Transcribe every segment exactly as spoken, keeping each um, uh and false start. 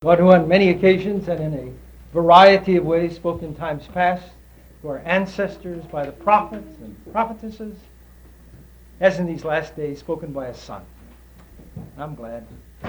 God who on many occasions and in a variety of ways spoke in times past to our ancestors by the prophets and prophetesses, has in these last days spoken by a Son. I'm glad. It's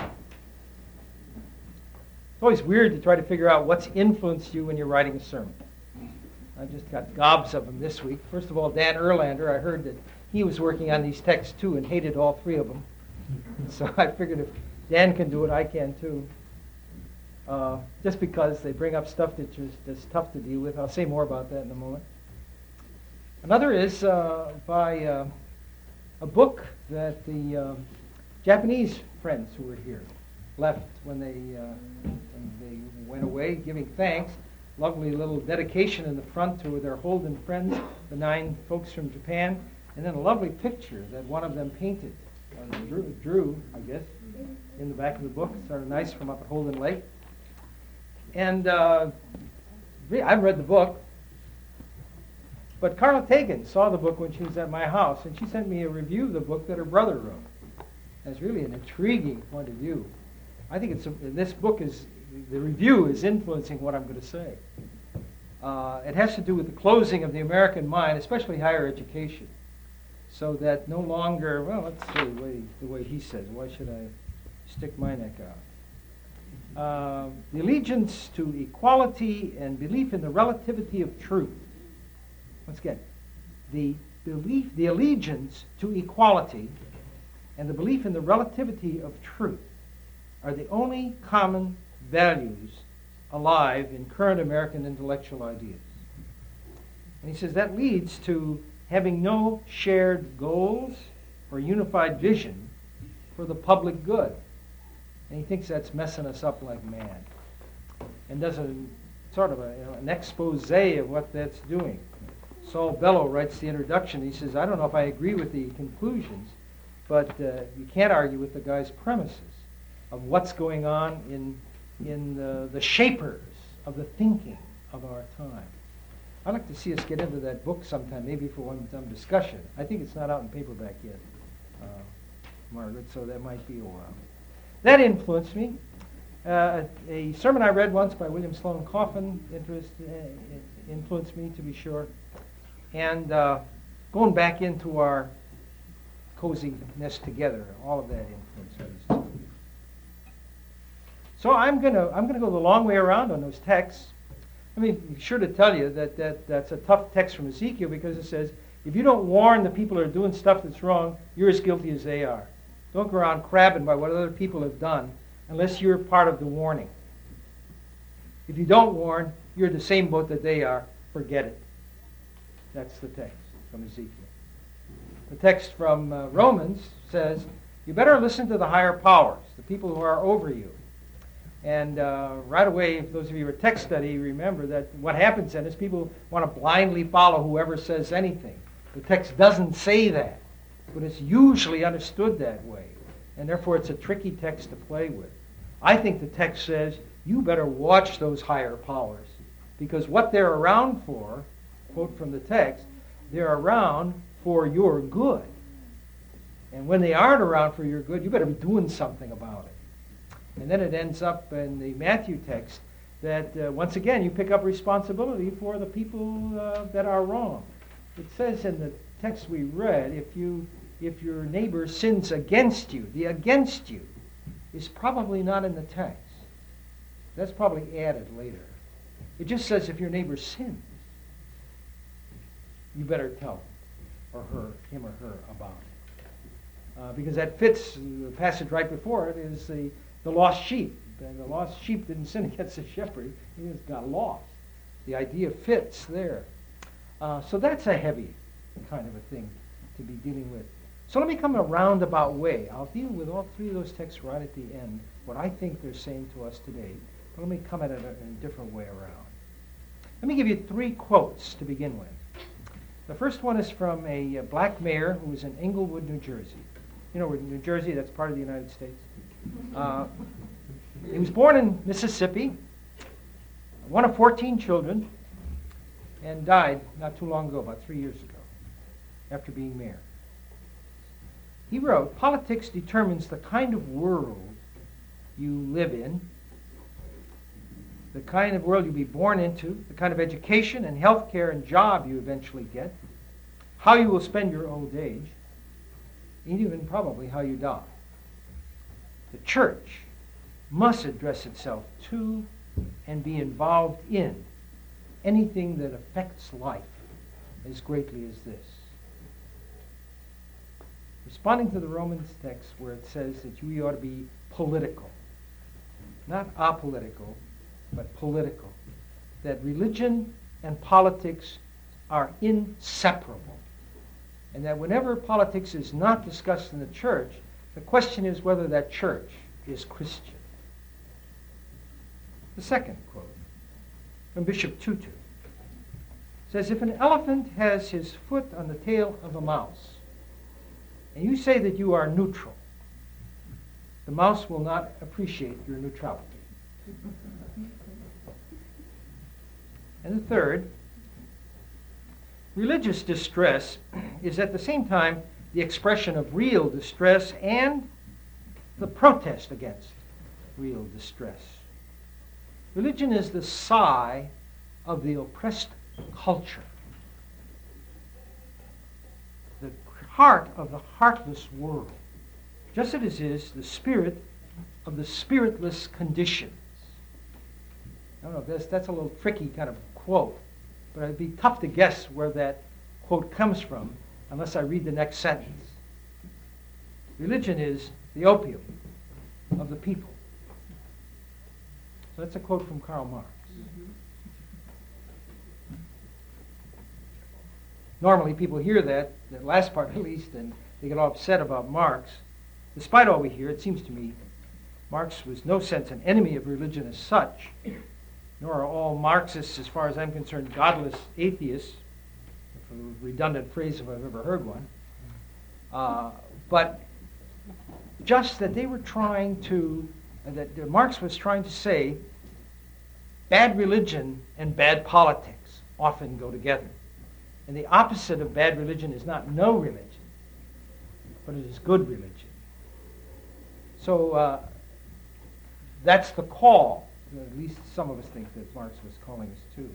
always weird to try to figure out what's influenced you when you're writing a sermon. I just got gobs of them this week. First of all, Dan Erlander, I heard that he was working on these texts too and hated all three of them. So I figured if Dan can do it, I can too. Uh, just because they bring up stuff that just, that's tough to deal with. I'll say more about that in a moment. Another is uh, by uh, a book that the uh, Japanese friends who were here left when they, uh, when they went away, giving thanks. Lovely little dedication in the front to their Holden friends, the nine folks from Japan, and then a lovely picture that one of them painted, uh, drew, drew, I guess, in the back of the book. It's sort of nice from up at Holden Lake. And uh, I haven't read the book, but Carla Tegan saw the book when she was at my house, and she sent me a review of the book that her brother wrote. That's really an intriguing point of view. I think it's a, this book is, the review is influencing what I'm going to say. Uh, it has to do with the closing of the American mind, especially higher education, so that no longer, well, let's see the way, the way he says. Why should I stick my neck out? Uh, the allegiance to equality and belief in the relativity of truth. Once again, the belief, the allegiance to equality and the belief in the relativity of truth are the only common values alive in current American intellectual ideas. And he says that leads to having no shared goals or unified vision for the public good. And he thinks that's messing us up like mad. And does a sort of a, you know, an expose of what that's doing. Saul Bellow writes the introduction. He says, I don't know if I agree with the conclusions, but uh, you can't argue with the guy's premises of what's going on in in the, the shapers of the thinking of our time. I'd like to see us get into that book sometime, maybe for one some discussion. I think it's not out in paperback yet, uh, Margaret, so that might be a while. That influenced me. Uh, a sermon I read once by William Sloane Coffin interest, uh, influenced me, to be sure. And uh, going back into our coziness together, all of that influenced me. So I'm gonna I'm gonna go the long way around on those texts. Let me be sure to tell you that, that that's a tough text from Ezekiel, because it says, if you don't warn the people who are doing stuff that's wrong, you're as guilty as they are. Don't go around crabbing by what other people have done unless you're part of the warning. If you don't warn, you're the same boat that they are. Forget it. That's the text from Ezekiel. The text from uh, Romans says, you better listen to the higher powers, the people who are over you. And uh, right away, if those of you who are text study, remember that what happens then is people want to blindly follow whoever says anything. The text doesn't say that, but it's usually understood that way. And therefore, it's a tricky text to play with. I think the text says, you better watch those higher powers, because what they're around for, quote from the text, they're around for your good. And when they aren't around for your good, you better be doing something about it. And then it ends up in the Matthew text that, uh, once again, you pick up responsibility for the people uh, that are wrong. It says in the text we read, if you if your neighbor sins against you, the against you is probably not in the text. That's probably added later. It just says if your neighbor sins, you better tell him or her, him or her about it. Uh, because that fits, the passage right before it is the The lost sheep. And the lost sheep didn't sin against the shepherd. He just got lost. The idea fits there. Uh, so that's a heavy kind of a thing to be dealing with. So let me come in a roundabout way. I'll deal with all three of those texts right at the end, what I think they're saying to us today. But let me come at it in a different way around. Let me give you three quotes to begin with. The first one is from a black mayor who was in Englewood, New Jersey. You know, New Jersey, that's part of the United States. Uh, he was born in Mississippi, one of fourteen children, and died not too long ago, about three years ago, after being mayor. He wrote, politics determines the kind of world you live in the kind of world you'll be born into, the kind of education and health care and job you eventually get, how you will spend your old age, and even probably how you die. The church must address itself to and be involved in anything that affects life as greatly as this. Responding to the Romans text where it says that you ought to be political, not apolitical, but political, that religion and politics are inseparable, and that whenever politics is not discussed in the church, the question is whether that church is Christian. The second quote from Bishop Tutu says, if an elephant has his foot on the tail of a mouse, and you say that you are neutral, the mouse will not appreciate your neutrality. And the third, religious distress is at the same time the expression of real distress and the protest against real distress. Religion is the sigh of the oppressed culture, the heart of the heartless world, just as it is the spirit of the spiritless conditions. I don't know, that's, that's a little tricky kind of quote, but it'd be tough to guess where that quote comes from unless I read the next sentence. Religion is the opium of the people. So that's a quote from Karl Marx. Mm-hmm. Normally people hear that, that last part at least, and they get all upset about Marx. Despite all we hear, it seems to me, Marx was no sense an enemy of religion as such, nor are all Marxists, as far as I'm concerned, godless atheists, a redundant phrase if I've ever heard one. Uh, but just that they were trying to, uh, that, that Marx was trying to say, bad religion and bad politics often go together. And the opposite of bad religion is not no religion, but it is good religion. So uh, that's the call, at least some of us think that Marx was calling us to.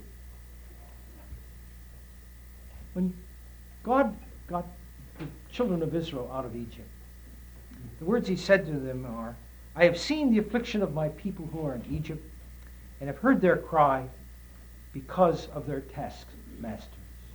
When God got the children of Israel out of Egypt, the words he said to them are, I have seen the affliction of my people who are in Egypt, and have heard their cry because of their taskmasters.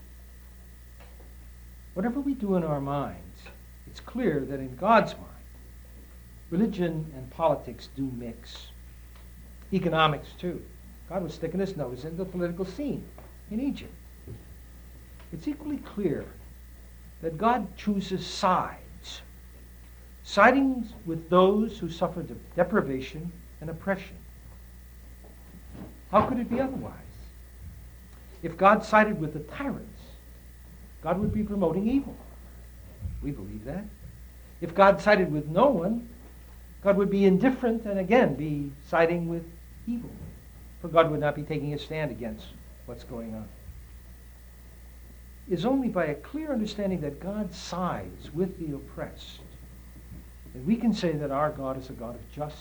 Whatever we do in our minds, it's clear that in God's mind, religion and politics do mix. Economics, too. God was sticking his nose into the political scene in Egypt. It's equally clear that God chooses sides, siding with those who suffer deprivation and oppression. How could it be otherwise? If God sided with the tyrants, God would be promoting evil. We believe that. If God sided with no one, God would be indifferent and again be siding with evil. For God would not be taking a stand against what's going on. It is only by a clear understanding that God sides with the oppressed that we can say that our God is a God of justice.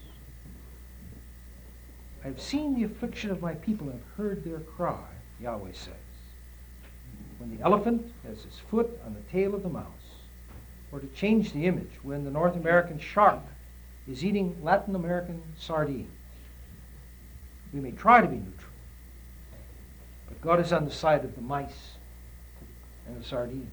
I have seen the affliction of my people and have heard their cry, Yahweh says. When the elephant has his foot on the tail of the mouse, or to change the image, when the North American shark is eating Latin American sardines. We may try to be neutral, but God is on the side of the mice and the sardines.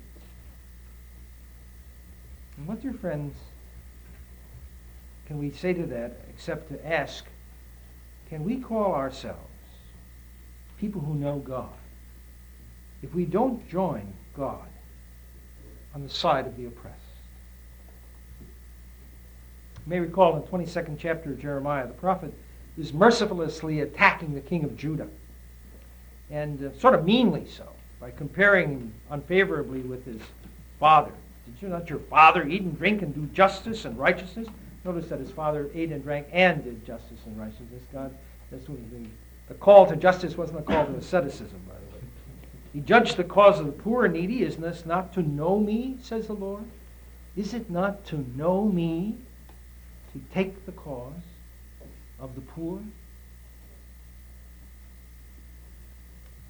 And what, dear friends, can we say to that except to ask, can we call ourselves people who know God if we don't join God on the side of the oppressed? You may recall in the twenty-second chapter of Jeremiah, the prophet is mercilessly attacking the king of Judah, and uh, sort of meanly so, by comparing him unfavorably with his father. Did you not your father eat and drink and do justice and righteousness? Notice that his father ate and drank and did justice and righteousness. God, that's what the, the call to justice wasn't a call to asceticism, by the way. He judged the cause of the poor and needy. Isn't this not to know me, says the Lord? Is it not to know me, to take the cause of the poor?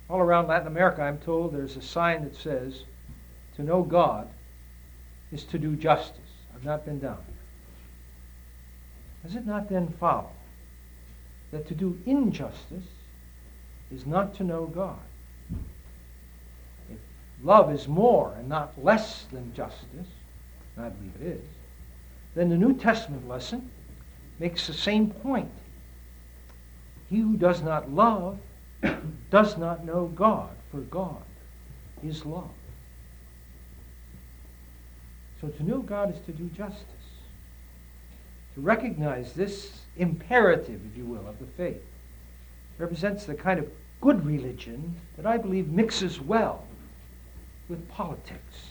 All around Latin America, I'm told, there's a sign that says, to know God is to do justice. I've not been down there. Does it not then follow that to do injustice is not to know God? If love is more and not less than justice, and I believe it is, then the New Testament lesson makes the same point. He who does not love does not know God, for God is love. So to know God is to do justice. To recognize this imperative, if you will, of the faith represents the kind of good religion that I believe mixes well with politics.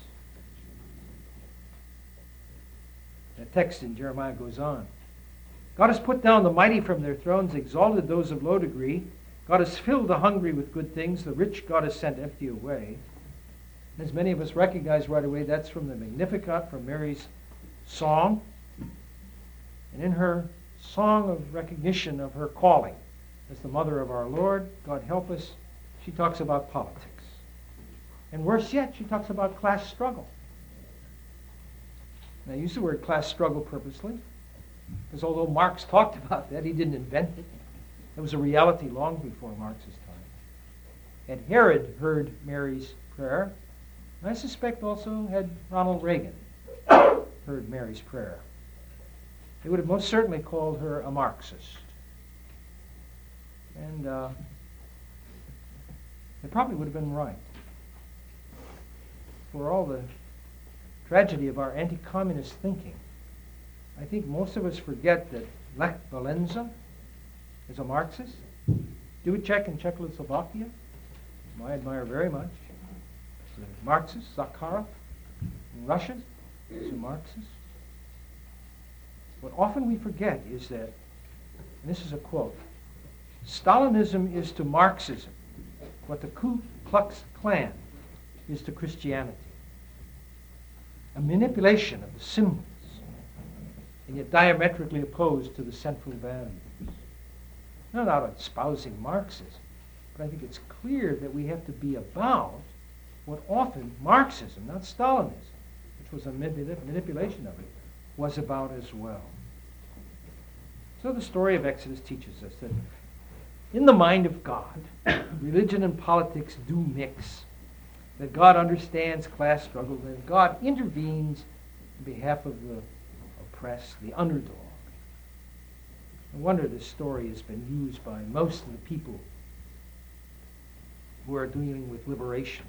The text in Jeremiah goes on. God has put down the mighty from their thrones, exalted those of low degree. God has filled the hungry with good things. The rich God has sent empty away. And as many of us recognize right away, that's from the Magnificat, from Mary's song. And in her song of recognition of her calling as the mother of our Lord, God help us, she talks about politics. And worse yet, she talks about class struggle. And I use the word class struggle purposely, because although Marx talked about that, he didn't invent it. It was a reality long before Marx's time. And Herod heard Mary's prayer, and I suspect also had Ronald Reagan heard Mary's prayer. They would have most certainly called her a Marxist. And uh, they probably would have been right. For all the tragedy of our anti-communist thinking, I think most of us forget that Lech Walesa is a Marxist. Dubček in Czechoslovakia, whom I admire very much, is a Marxist. Zakharov in Russia is a Marxist. What often we forget is that, and this is a quote, Stalinism is to Marxism what the Ku Klux Klan is to Christianity. A manipulation of the symbols, and yet diametrically opposed to the central values. Not out espousing Marxism, but I think it's clear that we have to be about what often Marxism, not Stalinism, which was a manip- manipulation of it, was about as well. So the story of Exodus teaches us that in the mind of God, religion and politics do mix, that God understands class struggle, that God intervenes on behalf of the oppressed, the underdog. No wonder this story has been used by most of the people who are dealing with liberation.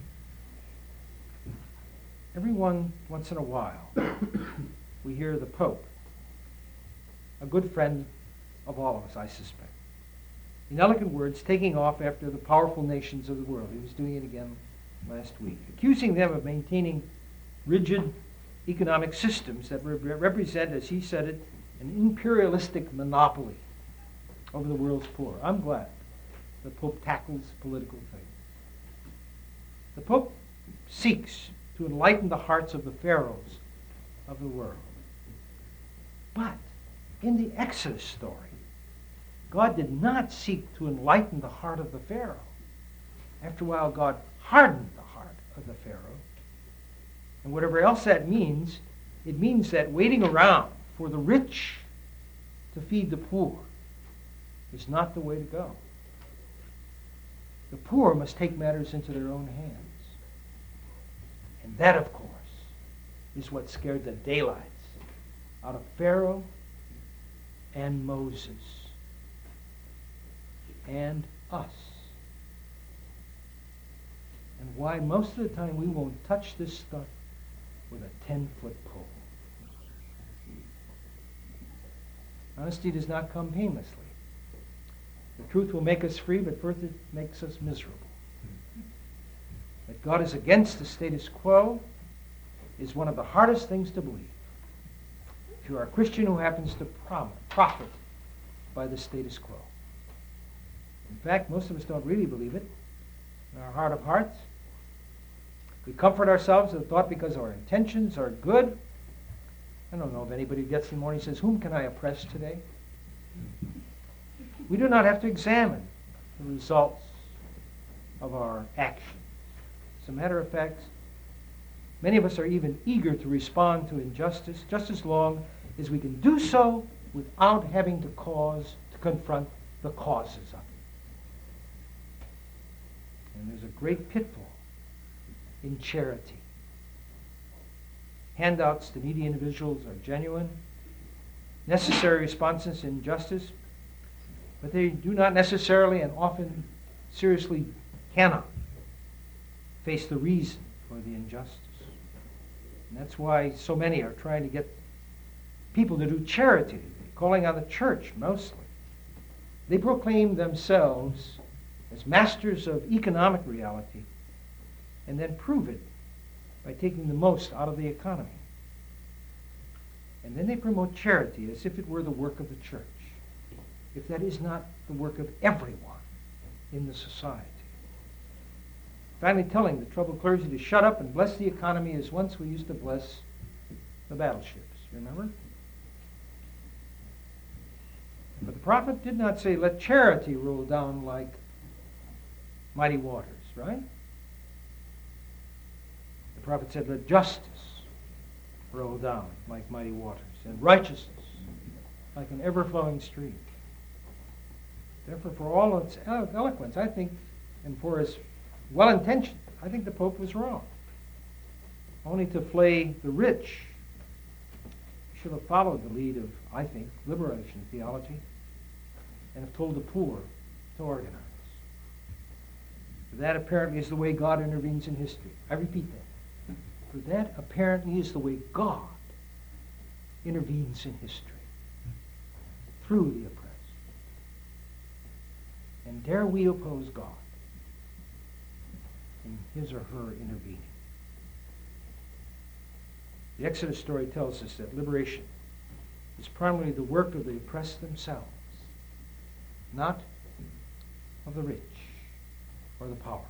Every one, once in a while, we hear the Pope, a good friend of all of us, I suspect, in eloquent words, taking off after the powerful nations of the world. He was doing it again last week, accusing them of maintaining rigid economic systems that re- represent, as he said it, an imperialistic monopoly over the world's poor. I'm glad the Pope tackles political things. The Pope seeks to enlighten the hearts of the pharaohs of the world. But in the Exodus story, God did not seek to enlighten the heart of the Pharaoh. After a while, God hardened the heart of the Pharaoh. And whatever else that means, it means that waiting around for the rich to feed the poor is not the way to go. The poor must take matters into their own hands. And that, of course, is what scared the daylights out of Pharaoh and Moses and us. And why most of the time we won't touch this stuff with a ten-foot pole. Honesty does not come painlessly. The truth will make us free, but first it makes us miserable. That God is against the status quo is one of the hardest things to believe. If you are a Christian who happens to prom- profit by the status quo. In fact, most of us don't really believe it in our heart of hearts. We comfort ourselves with the thought because our intentions are good. I don't know if anybody gets in the morning and says, whom can I oppress today? We do not have to examine the results of our actions. As a matter of fact, many of us are even eager to respond to injustice just as long as we can do so without having to cause, to confront the causes of it. And there's a great pitfall in charity. Handouts to needy individuals are genuine, necessary responses to injustice, but they do not necessarily and often seriously cannot face the reason for the injustice. And that's why so many are trying to get people to do charity today, calling on the church mostly. They proclaim themselves as masters of economic reality and then prove it by taking the most out of the economy. And then they promote charity as if it were the work of the church, if that is not the work of everyone in the society. Finally telling the troubled clergy to shut up and bless the economy as once we used to bless the battleships, remember? But the prophet did not say, let charity roll down like mighty waters, right? The prophet said, let justice roll down like mighty waters, and righteousness like an ever-flowing stream. Therefore, for all its eloquence, I think, and for its well-intentioned, I think the Pope was wrong. Only to flay the rich. He should have followed the lead of, I think, liberation theology, and have told the poor to organize. For that apparently is the way God intervenes in history. I repeat that. For that apparently is the way God intervenes in history. Through the oppressed. And dare we oppose God in his or her intervening? The Exodus story tells us that liberation is primarily the work of the oppressed themselves, not of the rich or the powerful.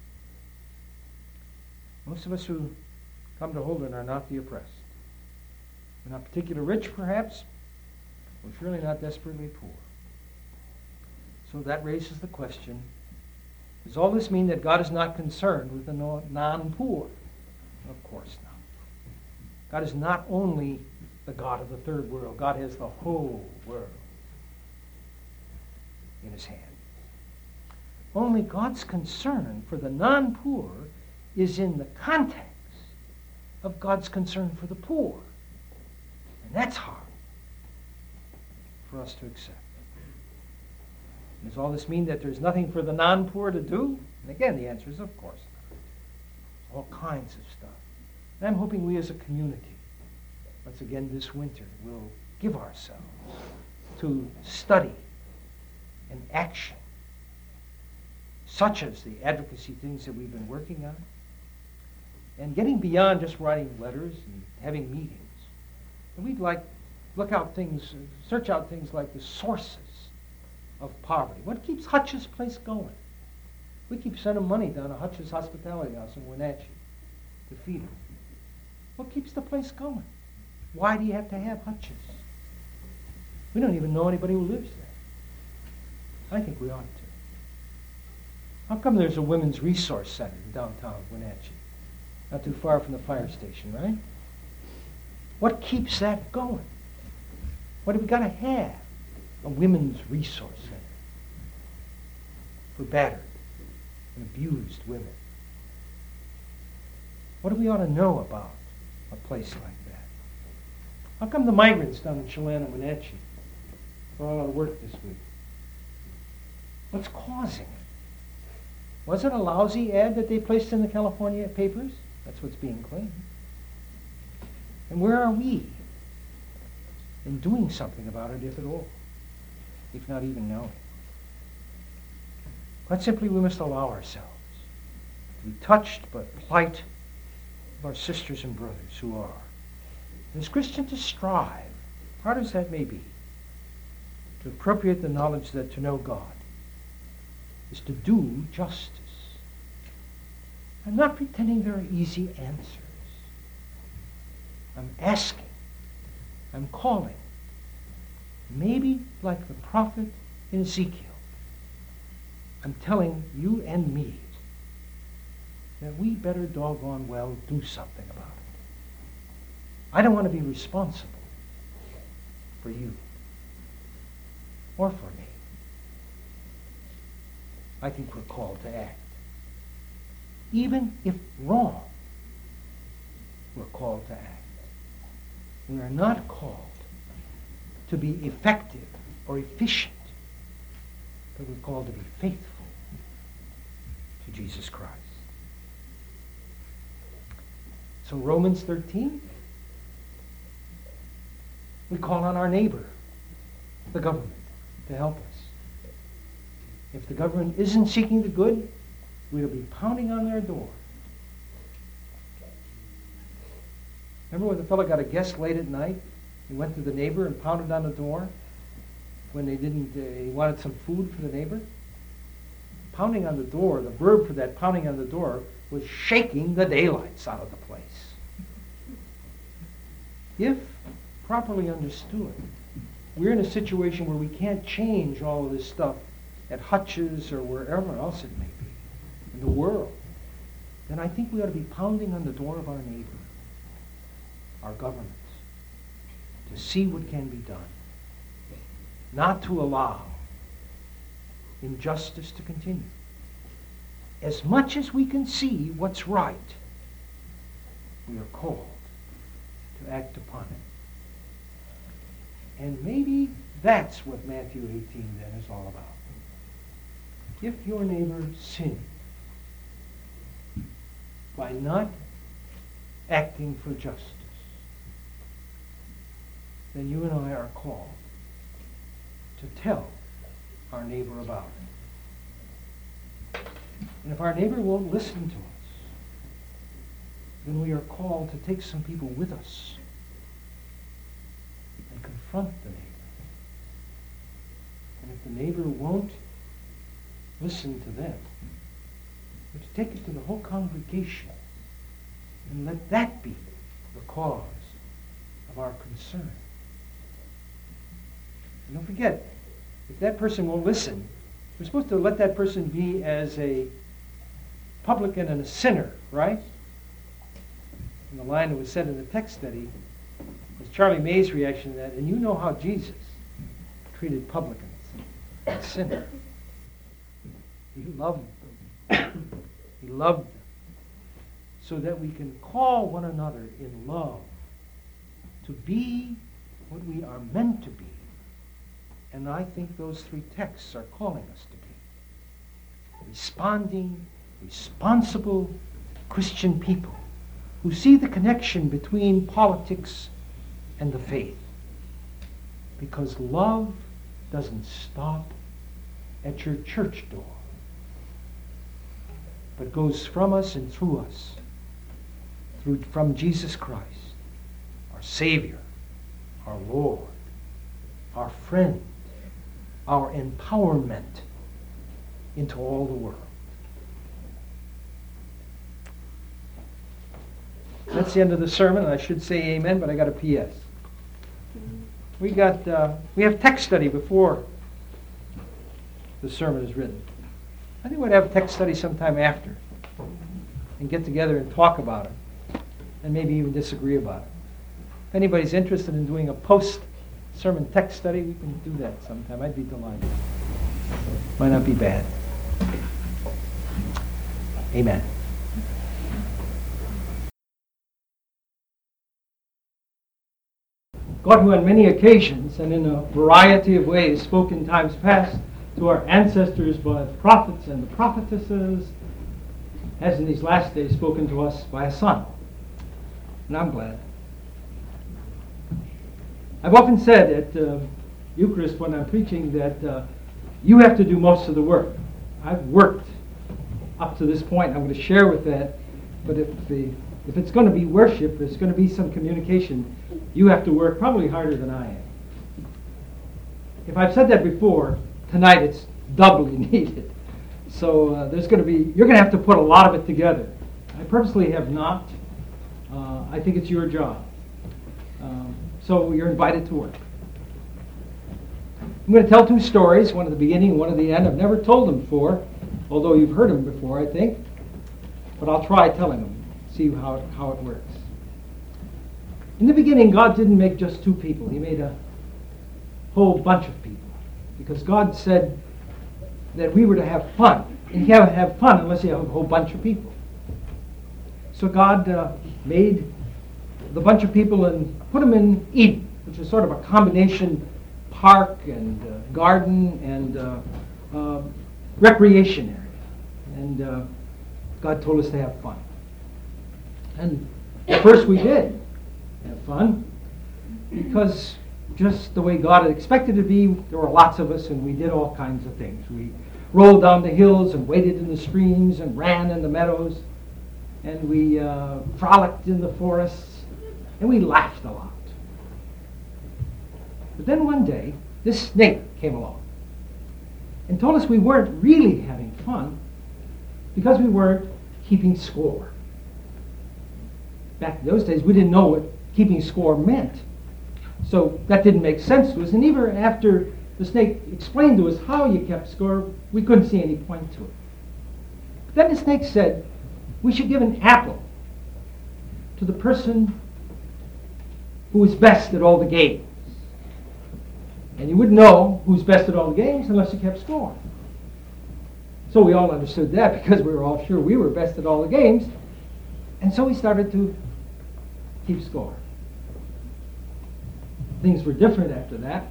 Most of us who come to Holden are not the oppressed. We're not particularly rich, perhaps. We're surely not desperately poor. So that raises the question, does all this mean that God is not concerned with the non-poor? Of course not. God is not only the God of the third world. God has the whole world in his hand. Only God's concern for the non-poor is in the context of God's concern for the poor. And that's hard for us to accept. Does all this mean that there's nothing for the non-poor to do? And again, the answer is of course not. All kinds of stuff. And I'm hoping we as a community, once again this winter, will give ourselves to study and action, such as the advocacy things that we've been working on, and getting beyond just writing letters and having meetings. And we'd like look out things, search out things like the sources of poverty. What keeps Hutch's place going? We keep sending money down to Hutch's Hospitality House in Wenatchee to feed them. What keeps the place going? Why do you have to have Hutch's? We don't even know anybody who lives there. I think we ought to. How come there's a women's resource center in downtown Wenatchee? Not too far from the fire station, right? What keeps that going? What have we got to have? A women's resource center for battered and abused women. What do we ought to know about a place like that? How come the migrants down in Chelan and Wenatchee are all out of work this week? What's causing it? Was it a lousy ad that they placed in the California papers? That's what's being claimed. And where are we in doing something about it, if at all? If not even knowing. Quite simply, we must allow ourselves to be touched by the plight of our sisters and brothers who are. And as Christians, to strive, hard as that may be, to appropriate the knowledge that to know God is to do justice. I'm not pretending there are easy answers. I'm asking. I'm calling. Maybe like the prophet in Ezekiel, I'm telling you and me then we better doggone well do something about it. I don't want to be responsible for you or for me. I think we're called to act. Even if wrong, we're called to act. We are not called to be effective or efficient, but we're called to be faithful to Jesus Christ. So Romans thirteen, we call on our neighbor, the government, to help us. If the government isn't seeking the good, we'll be pounding on their door. Remember when the fellow got a guest late at night? He went to the neighbor and pounded on the door when they didn't, uh, he wanted some food for the neighbor? Pounding on the door, the verb for that pounding on the door was shaking the daylights out of the place. If properly understood, we're in a situation where we can't change all of this stuff at Hutch's or wherever else it may be in the world, then I think we ought to be pounding on the door of our neighbor, our governments, to see what can be done, not to allow injustice to continue. As much as we can see what's right, we are called to act upon it. And maybe that's what Matthew eighteen then is all about. If your neighbor sins by not acting for justice, then you and I are called to tell our neighbor about it. And if our neighbor won't listen to us, then we are called to take some people with us and confront the neighbor. And if the neighbor won't listen to them, we have to take it to the whole congregation and let that be the cause of our concern. And don't forget, if that person won't listen, we're supposed to let that person be as a publican and a sinner, right? And the line that was said in the text study was Charlie May's reaction to that. And you know how Jesus treated publicans and sinners. He loved them. He loved them. So that we can call one another in love to be what we are meant to be. And I think those three texts are calling us to be responding, responsible Christian people who see the connection between politics and the faith. Because love doesn't stop at your church door, but goes from us and through us, through from Jesus Christ, our Savior, our Lord, our friend, our empowerment into all the world. That's the end of the sermon. I should say amen, but I got a P S. We got uh, we have text study before the sermon is written. I think we'd have a text study sometime after and get together and talk about it and maybe even disagree about it. If anybody's interested in doing a post-sermon text study, we can do that sometime. I'd be delighted. Might not be bad. Amen. God, who on many occasions and in a variety of ways spoke in times past to our ancestors by the prophets and the prophetesses, has in these last days spoken to us by a Son. And I'm glad. I've often said at uh, Eucharist when I'm preaching that uh, you have to do most of the work. I've worked up to this point. I'm going to share with that. But if the if it's going to be worship, there's going to be some communication, you have to work probably harder than I am. If I've said that before, tonight it's doubly needed. So uh, there's going to be, you're going to have to put a lot of it together. I purposely have not. Uh, I think it's your job. Um, so you're invited to work. I'm going to tell two stories, one at the beginning and one at the end. I've never told them before, although you've heard them before, I think. but I'll try telling them, see how it, how it works. In the beginning, God didn't make just two people. He made a whole bunch of people. Because God said that we were to have fun. And you can't have fun unless you have a whole bunch of people. So God uh, made the bunch of people and put them in Eden, which is sort of a combination park and uh, garden and uh, uh, recreation area. And uh, God told us to have fun. And at first we did have fun, because just the way God had expected it to be, there were lots of us, and we did all kinds of things. We rolled down the hills and waded in the streams and ran in the meadows, and we uh, frolicked in the forests, and we laughed a lot. But then one day, this snake came along and told us we weren't really having fun because we weren't keeping score. Back in those days, we didn't know what keeping score meant. So that didn't make sense to us. And even after the snake explained to us how you kept score, we couldn't see any point to it. But then the snake said we should give an apple to the person who was best at all the games. And you wouldn't know who's best at all the games unless you kept score. So we all understood that because we were all sure we were best at all the games. And so we started to keep score. Things were different after that.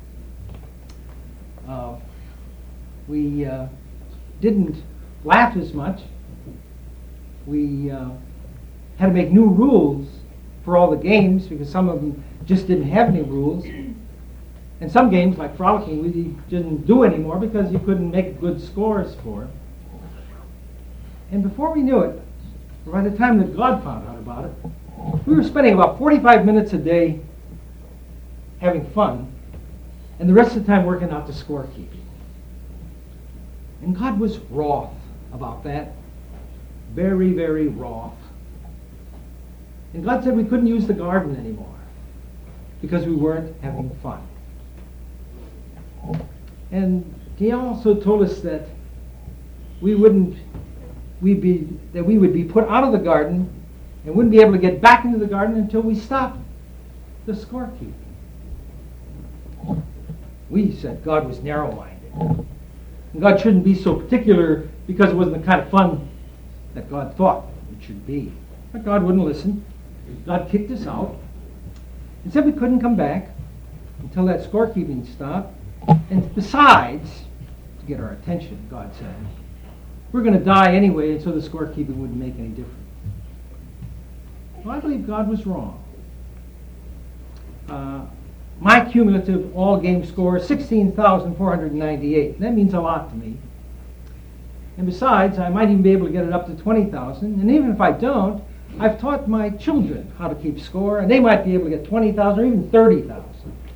Uh, we uh, didn't laugh as much. We uh, had to make new rules for all the games because some of them just didn't have any rules. And some games, like frolicking, we didn't do anymore because you couldn't make good scores for. And before we knew it, by the time that God found out about it, we were spending about forty-five minutes a day having fun, and the rest of the time working out the scorekeeping. And God was wroth about that. Very, very wroth. And God said we couldn't use the garden anymore because we weren't having fun. And He also told us that we wouldn't we'd be that we would be put out of the garden and wouldn't be able to get back into the garden until we stopped the scorekeeping. We said God was narrow-minded. And God shouldn't be so particular because it wasn't the kind of fun that God thought it should be. But God wouldn't listen. God kicked us out and said we couldn't come back until that scorekeeping stopped. And besides, to get our attention, God said, we're going to die anyway, and so the scorekeeping wouldn't make any difference. Well, I believe God was wrong. Uh, my cumulative all-game score is sixteen thousand four hundred ninety-eight. That means a lot to me. And besides, I might even be able to get it up to twenty thousand. And even if I don't, I've taught my children how to keep score, and they might be able to get twenty thousand or even thirty thousand.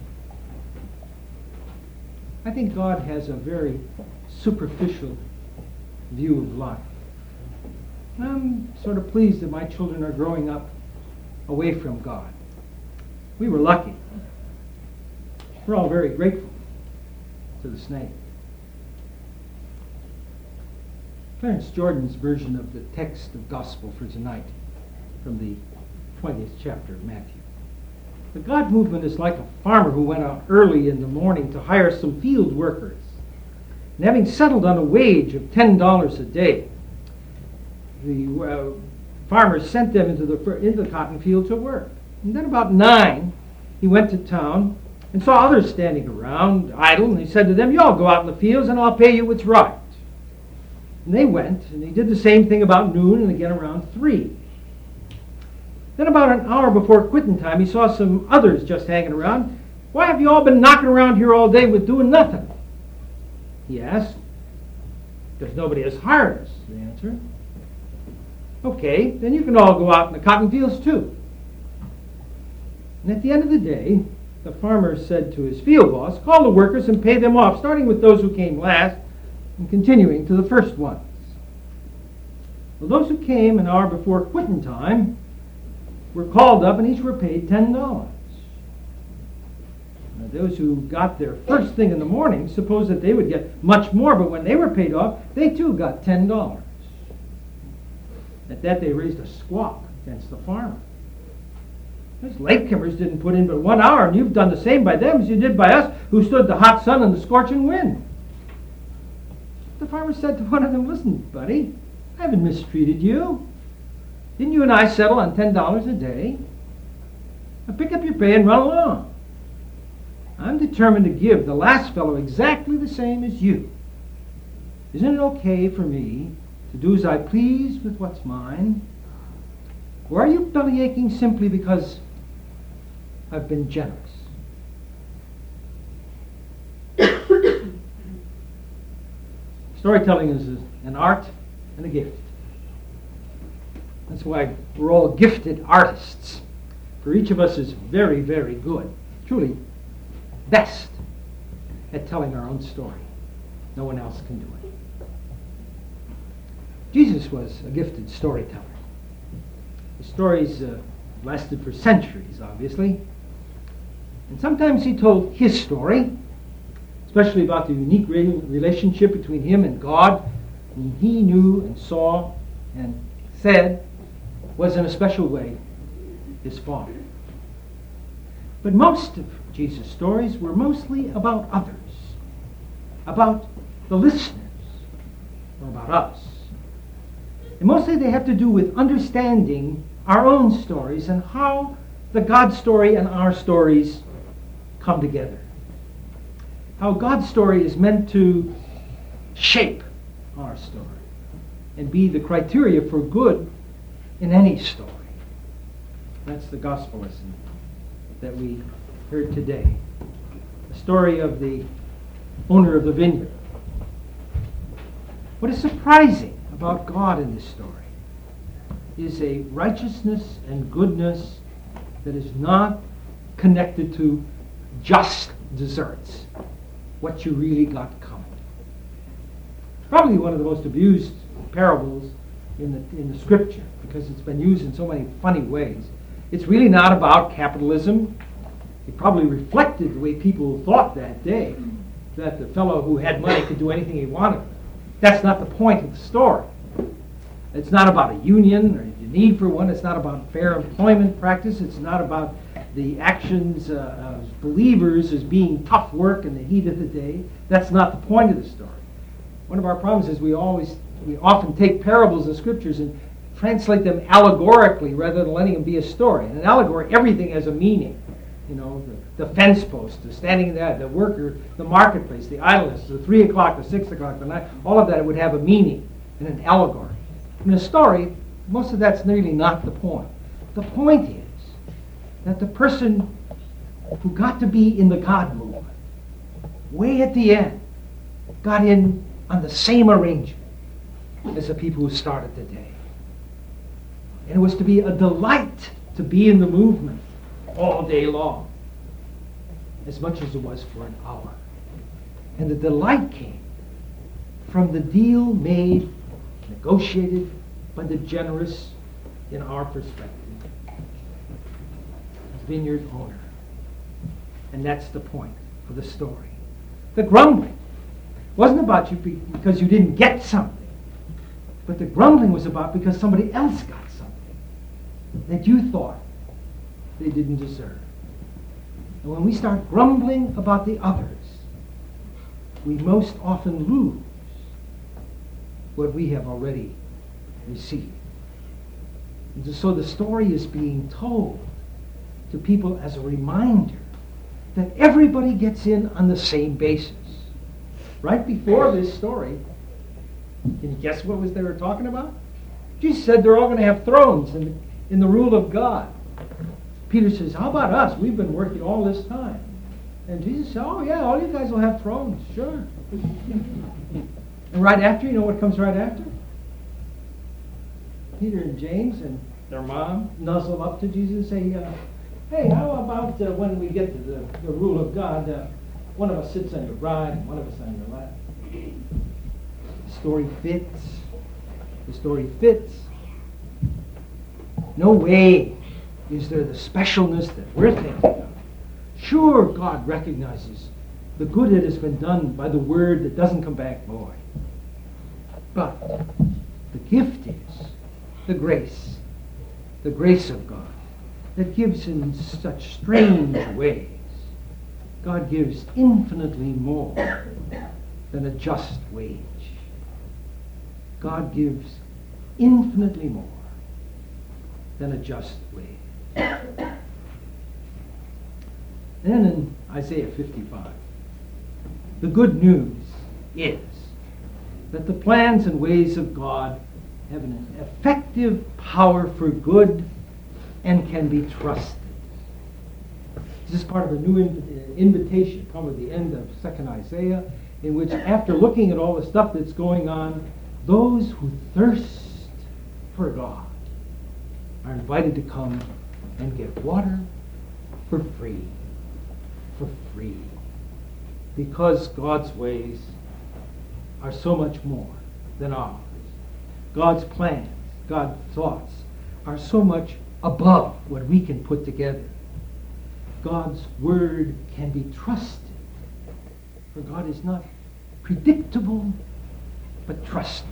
I think God has a very superficial view of life. And I'm sort of pleased that my children are growing up away from God. We were lucky. We're all very grateful to the snake. Clarence Jordan's version of the text of gospel for tonight from the twentieth chapter of Matthew. The God movement is like a farmer who went out early in the morning to hire some field workers. And having settled on a wage of ten dollars a day, the uh, farmer sent them into the, into the cotton field to work. And then about nine, he went to town and saw others standing around idle, and he said to them, "You all go out in the fields and I'll pay you what's right." And they went, and he did the same thing about noon and again around three. Then about an hour before quitting time, he saw some others just hanging around. "Why have you all been knocking around here all day with doing nothing?" he asked. "Because nobody has hired us," the answer. "Okay, then you can all go out in the cotton fields too." And at the end of the day, the farmer said to his field boss, "Call the workers and pay them off, starting with those who came last and continuing to the first ones." Well, those who came an hour before quitting time were called up and each were paid ten dollars. Now, those who got there first thing in the morning supposed that they would get much more, but when they were paid off, they too got ten dollars. At that, they raised a squawk against the farmer. Those latecomers didn't put in but one hour, and you've done the same by them as you did by us, who stood the hot sun and the scorching wind. The farmer said to one of them, listen, buddy, I haven't mistreated you. Didn't you and I settle on ten dollars a day? Now pick up your pay and run along. I'm determined to give the last fellow exactly the same as you. Isn't it okay for me to do as I please with what's mine? Or are you bellyaching simply because I've been generous? Storytelling is an art and a gift. That's why we're all gifted artists. For each of us is very, very good, truly best at telling our own story. No one else can do it. Jesus was a gifted storyteller. The stories uh, lasted for centuries, obviously. And sometimes he told his story, especially about the unique re- relationship between him and God, whom he knew and saw and said was in a special way his Father. But most of Jesus' stories were mostly about others, about the listeners, or about us. And mostly they have to do with understanding our own stories and how the God story and our stories come together. How God's story is meant to shape our story and be the criteria for good in any story. That's the gospel lesson that we heard today. The story of the owner of the vineyard. What is surprising about God in this story is a righteousness and goodness that is not connected to just desserts, what you really got coming. Probably one of the most abused parables in the in the scripture because it's been used in so many funny ways. It's really not about capitalism. It probably reflected the way people thought that day, that the fellow who had money could do anything he wanted. That's not the point of the story. It's not about a union or the need for one. It's not about fair employment practice. It's not about the actions uh, of believers as being tough work in the heat of the day. That's not the point of the story. One of our problems is we always, we often take parables of scriptures and translate them allegorically rather than letting them be a story. In an allegory, everything has a meaning. You know, the, the fence post, the standing there, the worker, the marketplace, the idleness, the three o'clock, the six o'clock, the nine, all of that would have a meaning in an allegory. In a story, most of that's really not the point. The point is that the person who got to be in the God movement, way at the end, got in on the same arrangement as the people who started the day. And it was to be a delight to be in the movement all day long, as much as it was for an hour. And the delight came from the deal made, negotiated by the generous, in our perspective, vineyard owner. And that's the point of the story. The grumbling wasn't about you because you didn't get something, but the grumbling was about because somebody else got something that you thought they didn't deserve. And when we start grumbling about the others, we most often lose what we have already received. And so the story is being told to people as a reminder that everybody gets in on the same basis. Right before this story, can you guess what was they were talking about? Jesus said they're all going to have thrones in, in the rule of God. Peter says, how about us? We've been working all this time. And Jesus said, oh yeah, all you guys will have thrones, sure. And right after, you know what comes right after? Peter and James and their mom nuzzle up to Jesus and say, uh, hey, how about uh, when we get to the, the rule of God, uh, one of us sits on your right and one of us on your left. The story fits. The story fits. No way is there the specialness that we're thinking of. Sure, God recognizes the good that has been done by the word that doesn't come back void. But the gift is the grace, the grace of God that gives in such strange ways. God gives infinitely more than a just wage. God gives infinitely more than a just wage. Then in Isaiah fifty-five, the good news is that the plans and ways of God have an effective power for good and can be trusted. This is part of a new inv- invitation, probably the end of Second Isaiah, in which after looking at all the stuff that's going on, those who thirst for God are invited to come and get water for free. For free. Because God's ways are so much more than ours. God's plans, God's thoughts are so much above what we can put together. God's word can be trusted. For God is not predictable, but trustworthy.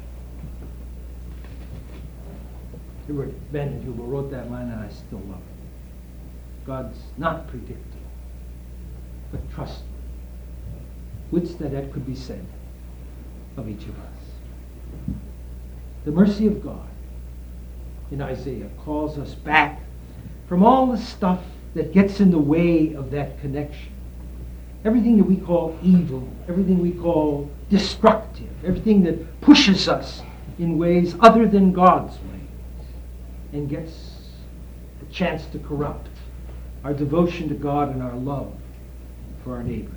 There were Ben who wrote that line, and I still love it. God's not predictable, but trustworthy. Which that that could be said of each of us. The mercy of God in Isaiah calls us back from all the stuff that gets in the way of that connection. Everything that we call evil, everything we call destructive, everything that pushes us in ways other than God's ways and gets a chance to corrupt our devotion to God and our love for our neighbor.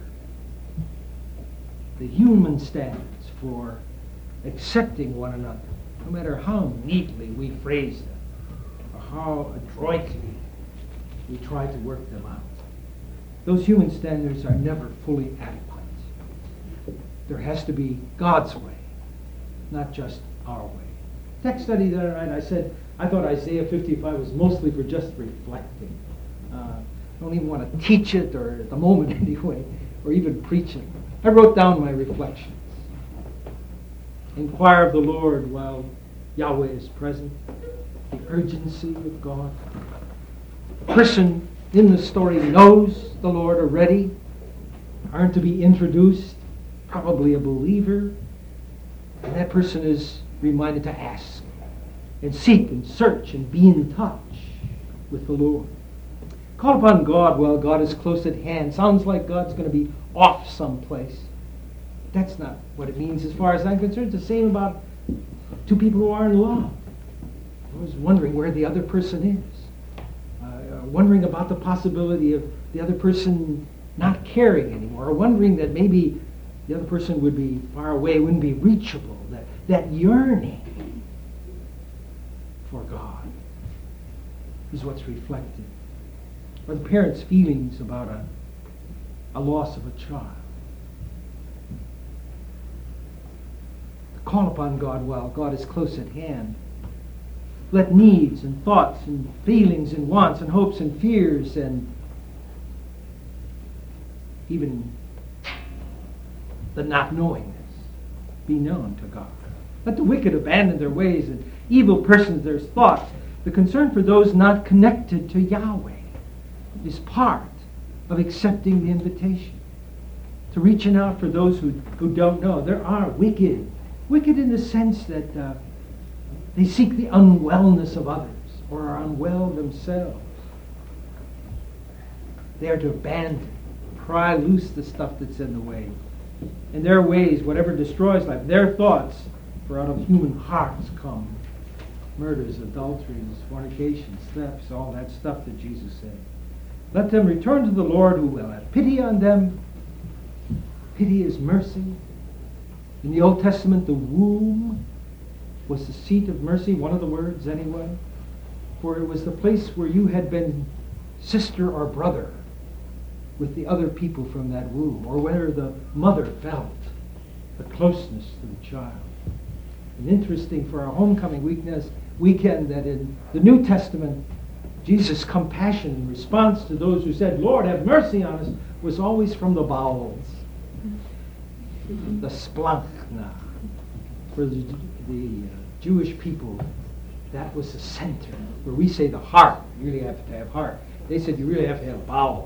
The human standards for accepting one another, no matter how neatly we phrase them or how adroitly we try to work them out, those human standards are never fully adequate. There has to be God's way, not just our way. Text study the other night, I said, I thought Isaiah fifty-five was mostly for just reflecting. Uh, I don't even want to teach it, or at the moment anyway, or even preach it. I wrote down my reflections. Inquire of the Lord while Yahweh is present. The urgency of God. The person in the story knows the Lord already, aren't to be introduced, probably a believer, and that person is reminded to ask and seek and search and be in touch with the Lord. Call upon God while God is close at hand. Sounds like God's going to be off someplace. That's not what it means as far as I'm concerned. It's the same about two people who are in love. I was wondering where the other person is. Uh, wondering about the possibility of the other person not caring anymore. Or wondering that maybe the other person would be far away, wouldn't be reachable. That, that yearning for God is what's reflected. Or the parents' feelings about a, a loss of a child. Call upon God while God is close at hand. Let needs and thoughts and feelings and wants and hopes and fears and even the not knowingness be known to God. Let the wicked abandon their ways and evil persons their thoughts. The concern for those not connected to Yahweh is part of accepting the invitation. To reaching out for those who, who don't know. There are wicked. Wicked in the sense that uh, they seek the unwellness of others or are unwell themselves. They are to abandon, pry loose the stuff that's in the way. In their ways, whatever destroys life, their thoughts, for out of human hearts come murders, adulteries, fornications, thefts, all that stuff that Jesus said. Let them return to the Lord, who will have pity on them. Pity is mercy. In the Old Testament, the womb was the seat of mercy, one of the words anyway, for it was the place where you had been sister or brother with the other people from that womb, or where the mother felt the closeness to the child. And interesting for our homecoming weekend, weekend that in the New Testament, Jesus' compassion in response to those who said, Lord, have mercy on us, was always from the bowels. The splanchna, for the, the uh, Jewish people That was the center. Where we say the heart, you really have to have heart. They said you really have to have bowel.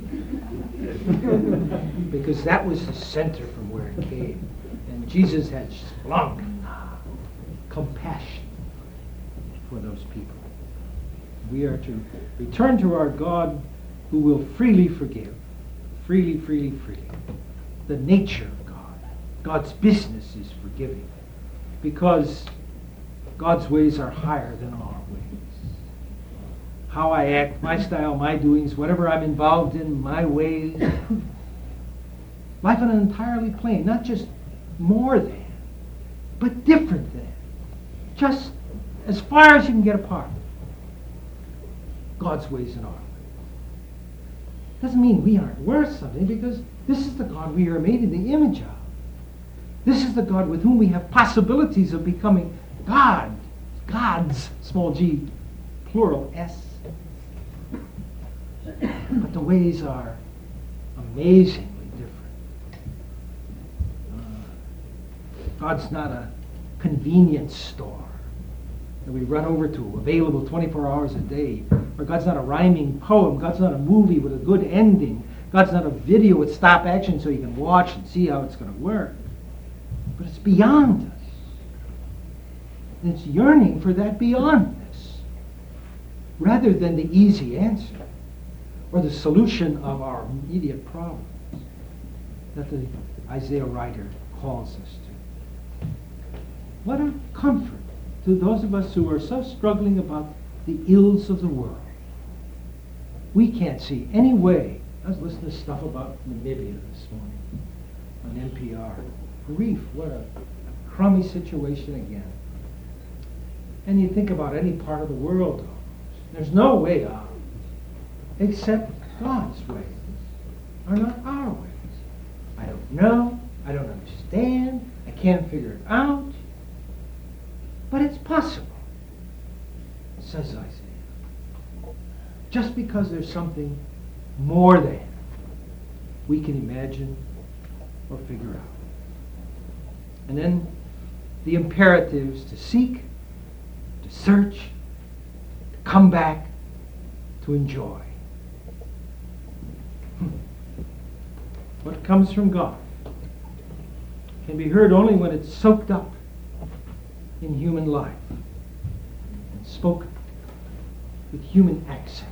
Because that was the center from where it came. And Jesus had splunk, compassion for those people. We are to return to our God who will freely forgive. Freely, freely, freely. The nature of God. God's business is forgiving. Because God's ways are higher than our ways. How I act, my style, my doings, whatever I'm involved in, my ways. Life on an entirely plain, not just more than, but different than. Just as far as you can get apart. God's ways and our ways. Doesn't mean we aren't worth something, because this is the God we are made in the image of. This is the God with whom we have possibilities of becoming God. Gods, small g, plural S. But the ways are amazingly different. Uh, God's not a convenience store that we run over to, available twenty-four hours a day. Or God's not a rhyming poem. God's not a movie with a good ending. God's not a video with stop action so you can watch and see how it's going to work. But it's beyond us. And it's yearning for that beyondness, rather than the easy answer or the solution of our immediate problems that the Isaiah writer calls us to. What a comfort to those of us who are so struggling about the ills of the world. We can't see any way. I was listening to stuff about Namibia this morning on N P R. Grief, what a crummy situation again. And you think about any part of the world, there's no way out except God's ways are not our ways. I don't know, I don't understand, I can't figure it out, but it's possible, says Isaiah. Just because there's something more than we can imagine or figure out. And then the imperatives to seek, to search, to come back, to enjoy. Hmm. What comes from God can be heard only when it's soaked up in human life and spoken with human accents.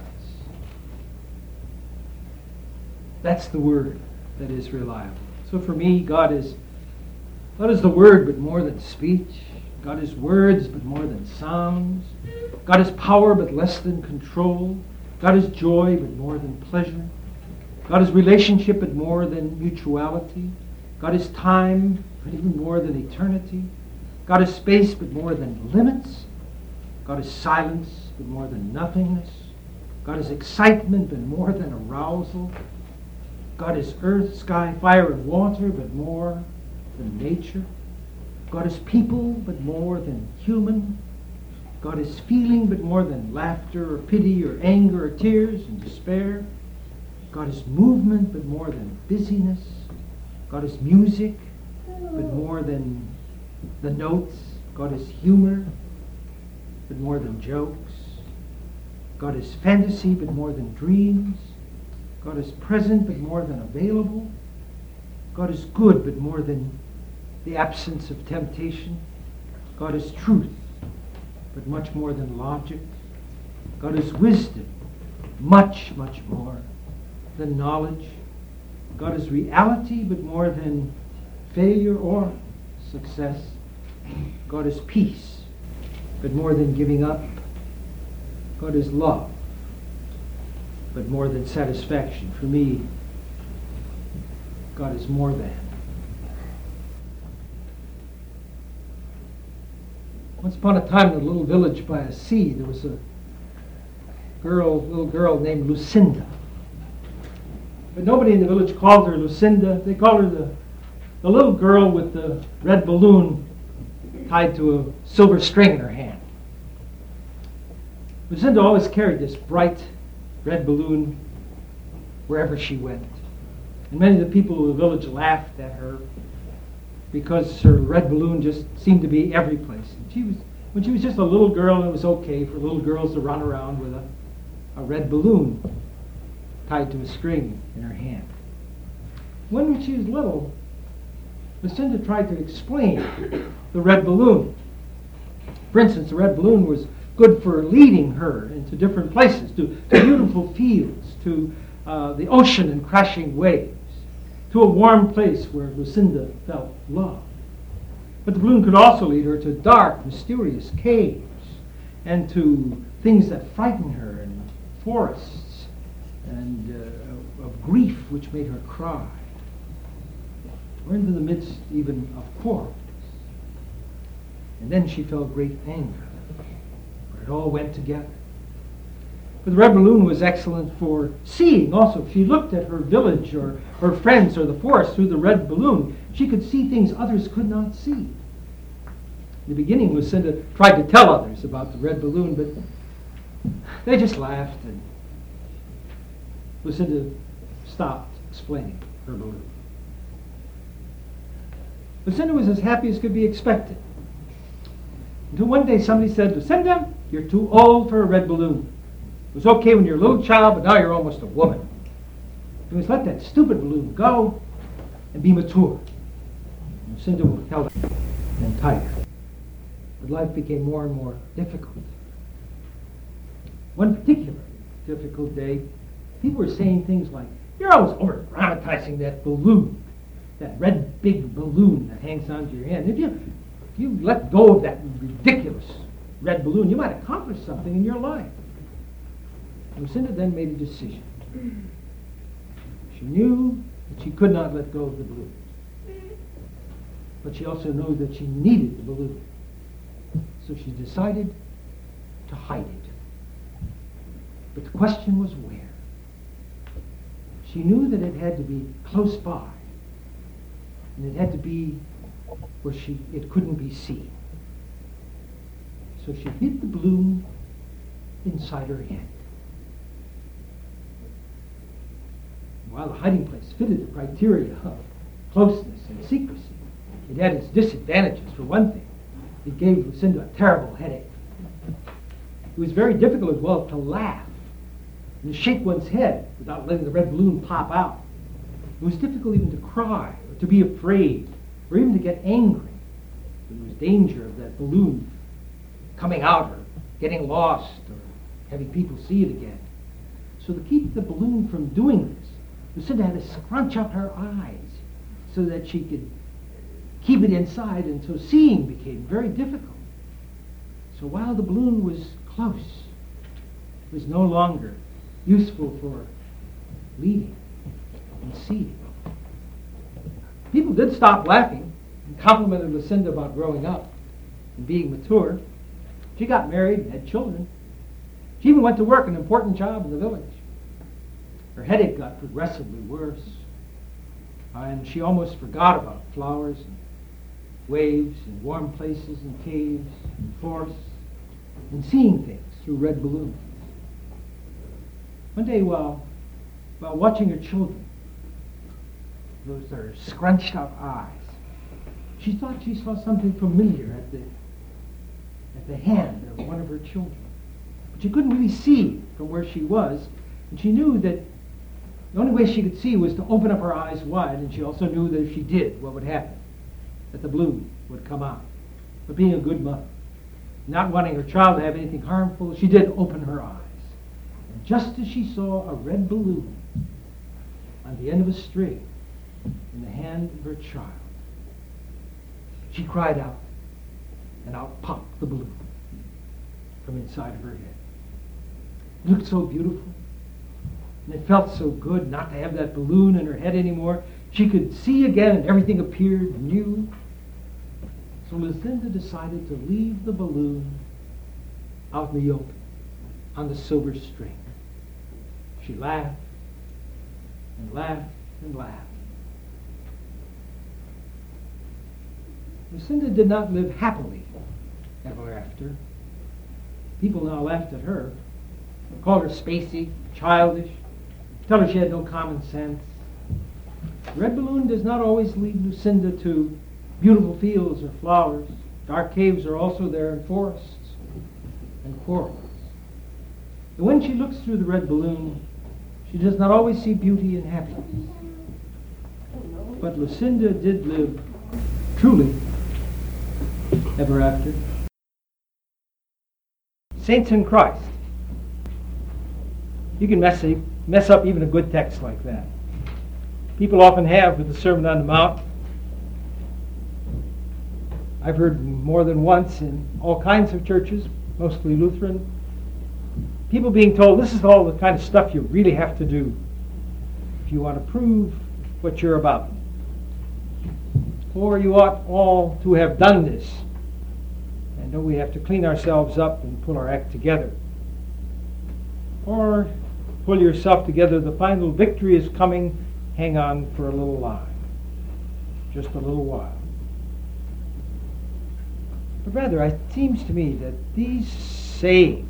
That's the word that is reliable. So for me, God is God is the word, but more than speech. God is words, but more than sounds. God is power, but less than control. God is joy, but more than pleasure. God is relationship, but more than mutuality. God is time, but even more than eternity. God is space, but more than limits. God is silence, but more than nothingness. God is excitement, but more than arousal. God is earth, sky, fire, and water, but more than nature. God is people, but more than human. God is feeling, but more than laughter or pity or anger or tears and despair. God is movement, but more than busyness. God is music, but more than the notes. God is humor, but more than jokes. God is fantasy, but more than dreams. God is present, but more than available. God is good, but more than the absence of temptation. God is truth, but much more than logic. God is wisdom, much, much more than knowledge. God is reality, but more than failure or success. God is peace, but more than giving up. God is love, but more than satisfaction. For me, God is more than. Once upon a time in a little village by a sea, there was a girl, little girl named Lucinda. But nobody in the village called her Lucinda. They called her the, the little girl with the red balloon tied to a silver string in her hand. Lucinda always carried this bright red balloon wherever she went. And many of the people of the village laughed at her because her red balloon just seemed to be every place. And she was when she was just a little girl, and it was okay for little girls to run around with a, a red balloon tied to a string in her hand. When she was little, Lucinda tried to explain the red balloon. For instance, the red balloon was good for leading her into different places, to, to beautiful fields, to uh, the ocean and crashing waves, to a warm place where Lucinda felt love. But the balloon could also lead her to dark, mysterious caves, and to things that frightened her, and forests, and uh, of grief which made her cry, or into the midst even of quarrels. And then she felt great anger, for it all went together. But the red balloon was excellent for seeing also. If she looked at her village or her friends or the forest through the red balloon, she could see things others could not see. In the beginning, Lucinda tried to tell others about the red balloon, but they just laughed, and Lucinda stopped explaining her balloon. Lucinda was as happy as could be expected, until one day somebody said, "Lucinda, you're too old for a red balloon. It was okay when you were a little child, but now you're almost a woman. You must let that stupid balloon go and be mature." And Lucinda held it and tighter. But life became more and more difficult. One particular difficult day, people were saying things like, "You're always over-dramatizing that balloon, that red big balloon that hangs onto your hand. If you, if you let go of that ridiculous red balloon, you might accomplish something in your life." Lucinda then made a decision. She knew that she could not let go of the balloon, but she also knew that she needed the balloon. So she decided to hide it. But the question was where. She knew that it had to be close by, and it had to be where she it couldn't be seen. So she hid the balloon inside her head. While the hiding place fitted the criteria of closeness and secrecy, it had its disadvantages. For one thing, it gave Lucinda a terrible headache. It was very difficult as well to laugh and to shake one's head without letting the red balloon pop out. It was difficult even to cry or to be afraid or even to get angry. There was danger of that balloon coming out or getting lost or having people see it again. So to keep the balloon from doing this, Lucinda had to scrunch up her eyes so that she could keep it inside, and so seeing became very difficult. So while the balloon was close, it was no longer useful for leading and seeing. People did stop laughing and complimented Lucinda about growing up and being mature. She got married and had children. She even went to work, an important job in the village. Her headache got progressively worse, and she almost forgot about flowers and waves and warm places and caves and forests and seeing things through red balloons. One day while, while watching her children, those their scrunched up eyes, she thought she saw something familiar at the, at the hand of one of her children. But she couldn't really see from where she was, and she knew that the only way she could see was to open up her eyes wide, and she also knew that if she did, what would happen? That the balloon would come out. But being a good mother, not wanting her child to have anything harmful, she did open her eyes. And just as she saw a red balloon on the end of a string in the hand of her child, she cried out, and out popped the balloon from inside of her head. It looked so beautiful. And it felt so good not to have that balloon in her head anymore. She could see again, and everything appeared new. So Lucinda decided to leave the balloon out in the open on the silver string. She laughed and laughed and laughed. Lucinda did not live happily ever after. People now laughed at her, called her spacey, childish, told her she had no common sense. The red balloon does not always lead Lucinda to beautiful fields or flowers Dark caves are also there in forests and quarrels. And when she looks through the red balloon, she does not always see beauty and happiness. But Lucinda did live truly ever after. Saints in Christ. You can mess, mess up even a good text like that. People often have with the Sermon on the Mount. I've heard more than once in all kinds of churches, mostly Lutheran, people being told this is all the kind of stuff you really have to do if you want to prove what you're about. Or you ought all to have done this. And don't we have to clean ourselves up and pull our act together? Or pull yourself together, the final victory is coming, hang on for a little while. Just a little while. But rather, it seems to me that these sayings,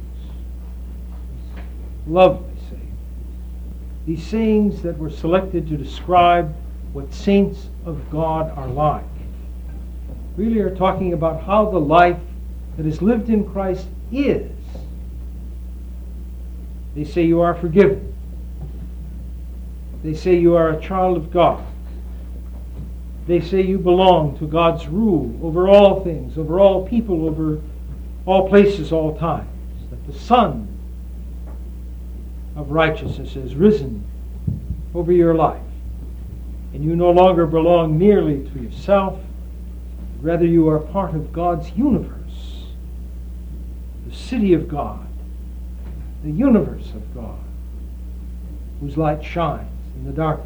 lovely sayings, these sayings that were selected to describe what saints of God are like, really are talking about how the life that is lived in Christ is. They say you are forgiven. They say you are a child of God. They say you belong to God's rule over all things, over all people, over all places, all times. That the Son of righteousness has risen over your life. And you no longer belong merely to yourself. Rather, you are part of God's universe. The city of God. The universe of God. Whose light shines in the darkness.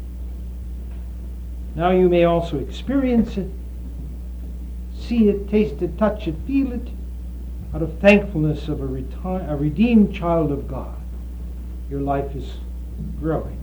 Now you may also experience it, see it, taste it, touch it, feel it, out of thankfulness of a, reti- a redeemed child of God. Your life is growing.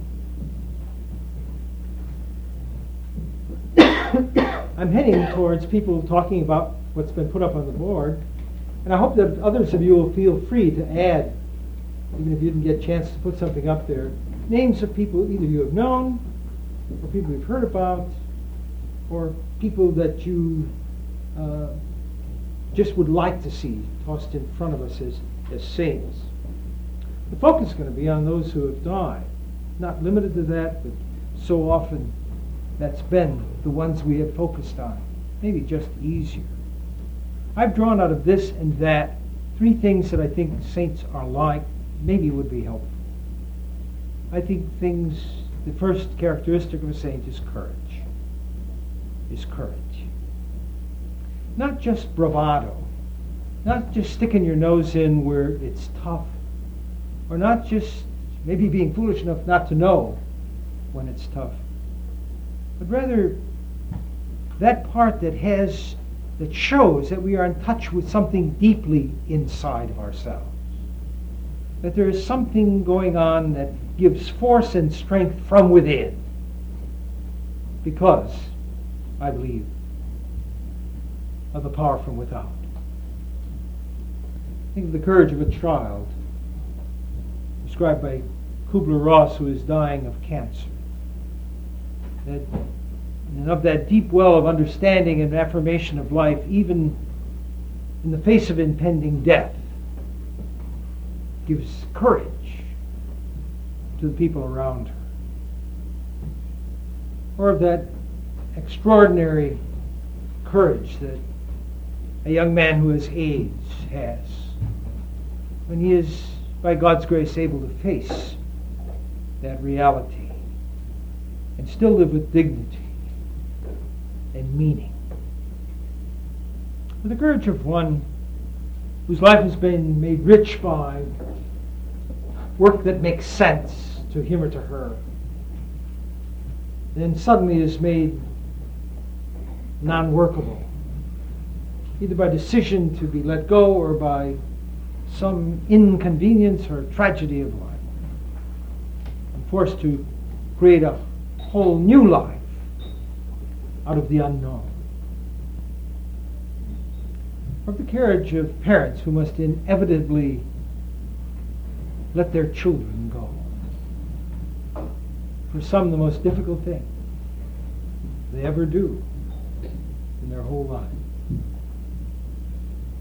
I'm heading towards people talking about what's been put up on the board, and I hope that others of you will feel free to add, even if you didn't get a chance to put something up there, names of people either you have known, or people you've heard about, or people that you uh, just would like to see tossed in front of us as, as saints. The focus is going to be on those who have died. Not limited to that, but so often that's been the ones we have focused on. Maybe just easier. I've drawn out of this and that three things that I think saints are like, maybe would be helpful. I think things, the first characteristic of a saint is courage. Is courage. Not just bravado. Not just sticking your nose in where it's tough. Or not just maybe being foolish enough not to know when it's tough. But rather that part that has, that shows that we are in touch with something deeply inside of ourselves. That there is something going on that gives force and strength from within. Because, I believe, of the power from without. Think of the courage of a child, described by Kubler-Ross, who is dying of cancer. That, and of that deep well of understanding and affirmation of life, even in the face of impending death, gives courage to the people around her. Or of that extraordinary courage that a young man who has AIDS has, when he is, by God's grace, able to face that reality and still live with dignity and meaning. With the courage of one whose life has been made rich by work that makes sense to him or to her, then suddenly is made non-workable, either by decision to be let go or by some inconvenience or tragedy of life, and forced to create a whole new life out of the unknown. Or the courage of parents who must inevitably let their children go. For some, the most difficult thing they ever do in their whole life.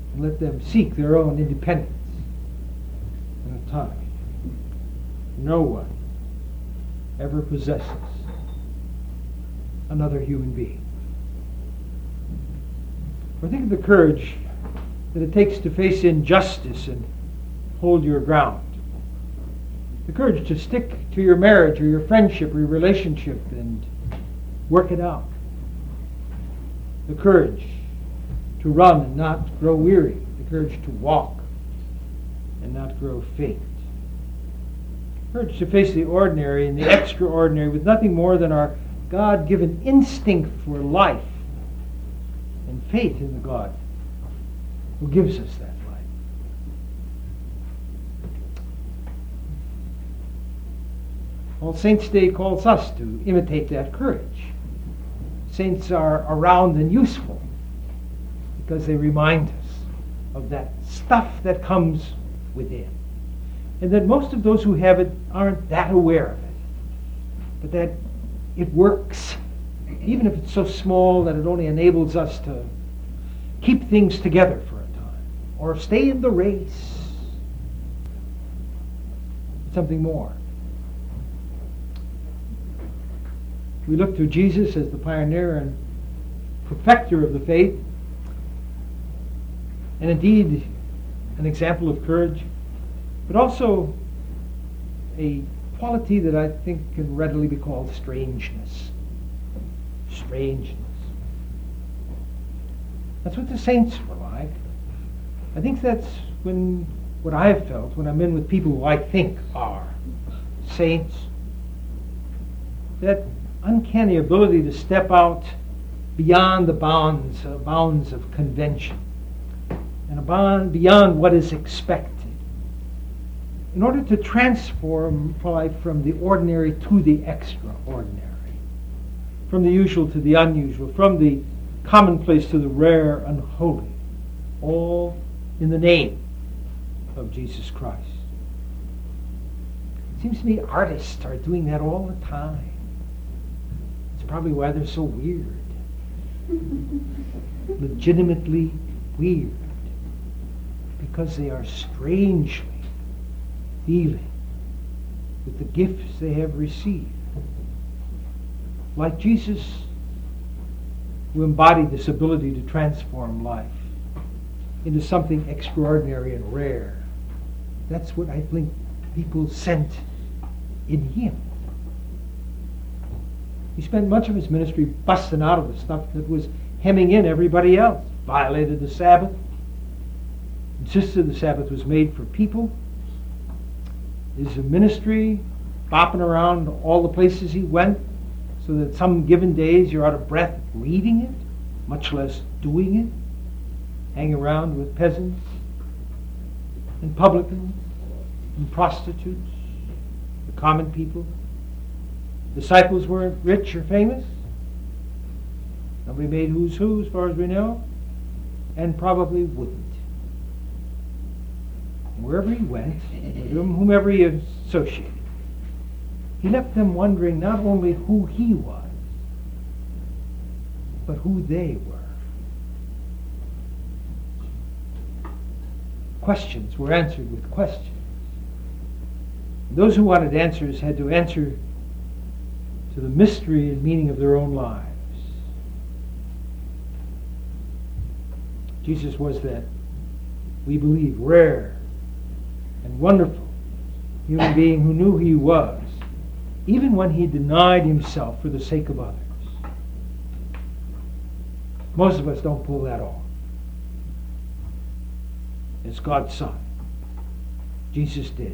and let them seek their own independence and autonomy. No one ever possesses another human being. Or think of the courage that it takes to face injustice and hold your ground. The courage to stick to your marriage or your friendship or your relationship and work it out. The courage to run and not grow weary. The courage to walk and not grow faint. Courage to face the ordinary and the extraordinary with nothing more than our God-given instinct for life and faith in the God who gives us that life. All Saints' Day calls us to imitate that courage. Saints are around and useful because they remind us of that stuff that comes within. And that most of those who have it aren't that aware of it. But that it works, even if it's so small that it only enables us to keep things together for a time, or stay in the race. Something more. We look to Jesus as the pioneer and perfecter of the faith, and indeed an example of courage, but also a quality that I think can readily be called strangeness. Strangeness. That's what the saints were like. I think that's when what I have felt when I'm in with people who I think are saints. That uncanny ability to step out beyond the bounds, uh, bounds of convention and beyond, beyond what is expected, in order to transform life from the ordinary to the extraordinary, from the usual to the unusual, from the commonplace to the rare and holy, all in the name of Jesus Christ. It seems to me artists are doing that all the time. It's probably why they're so weird. Legitimately weird. Because they are strangely dealing with the gifts they have received. Like Jesus, who embodied this ability to transform life into something extraordinary and rare. That's what I think people sent in him. He spent much of his ministry busting out of the stuff that was hemming in everybody else. Violated the Sabbath, insisted the Sabbath was made for people. His ministry, bopping around all the places he went, so that some given days you're out of breath reading it, much less doing it. Hang around with peasants and publicans and prostitutes, the common people. Disciples weren't rich or famous. Nobody made who's who as far as we know, and probably wouldn't. Wherever he went, with whomever he associated, he left them wondering not only who he was, but who they were. Questions were answered with questions. Those who wanted answers had to answer to the mystery and meaning of their own lives. Jesus was that, we believe, rare and wonderful human being who knew who he was, even when he denied himself for the sake of others. Most of us don't pull that off. As God's Son, Jesus did.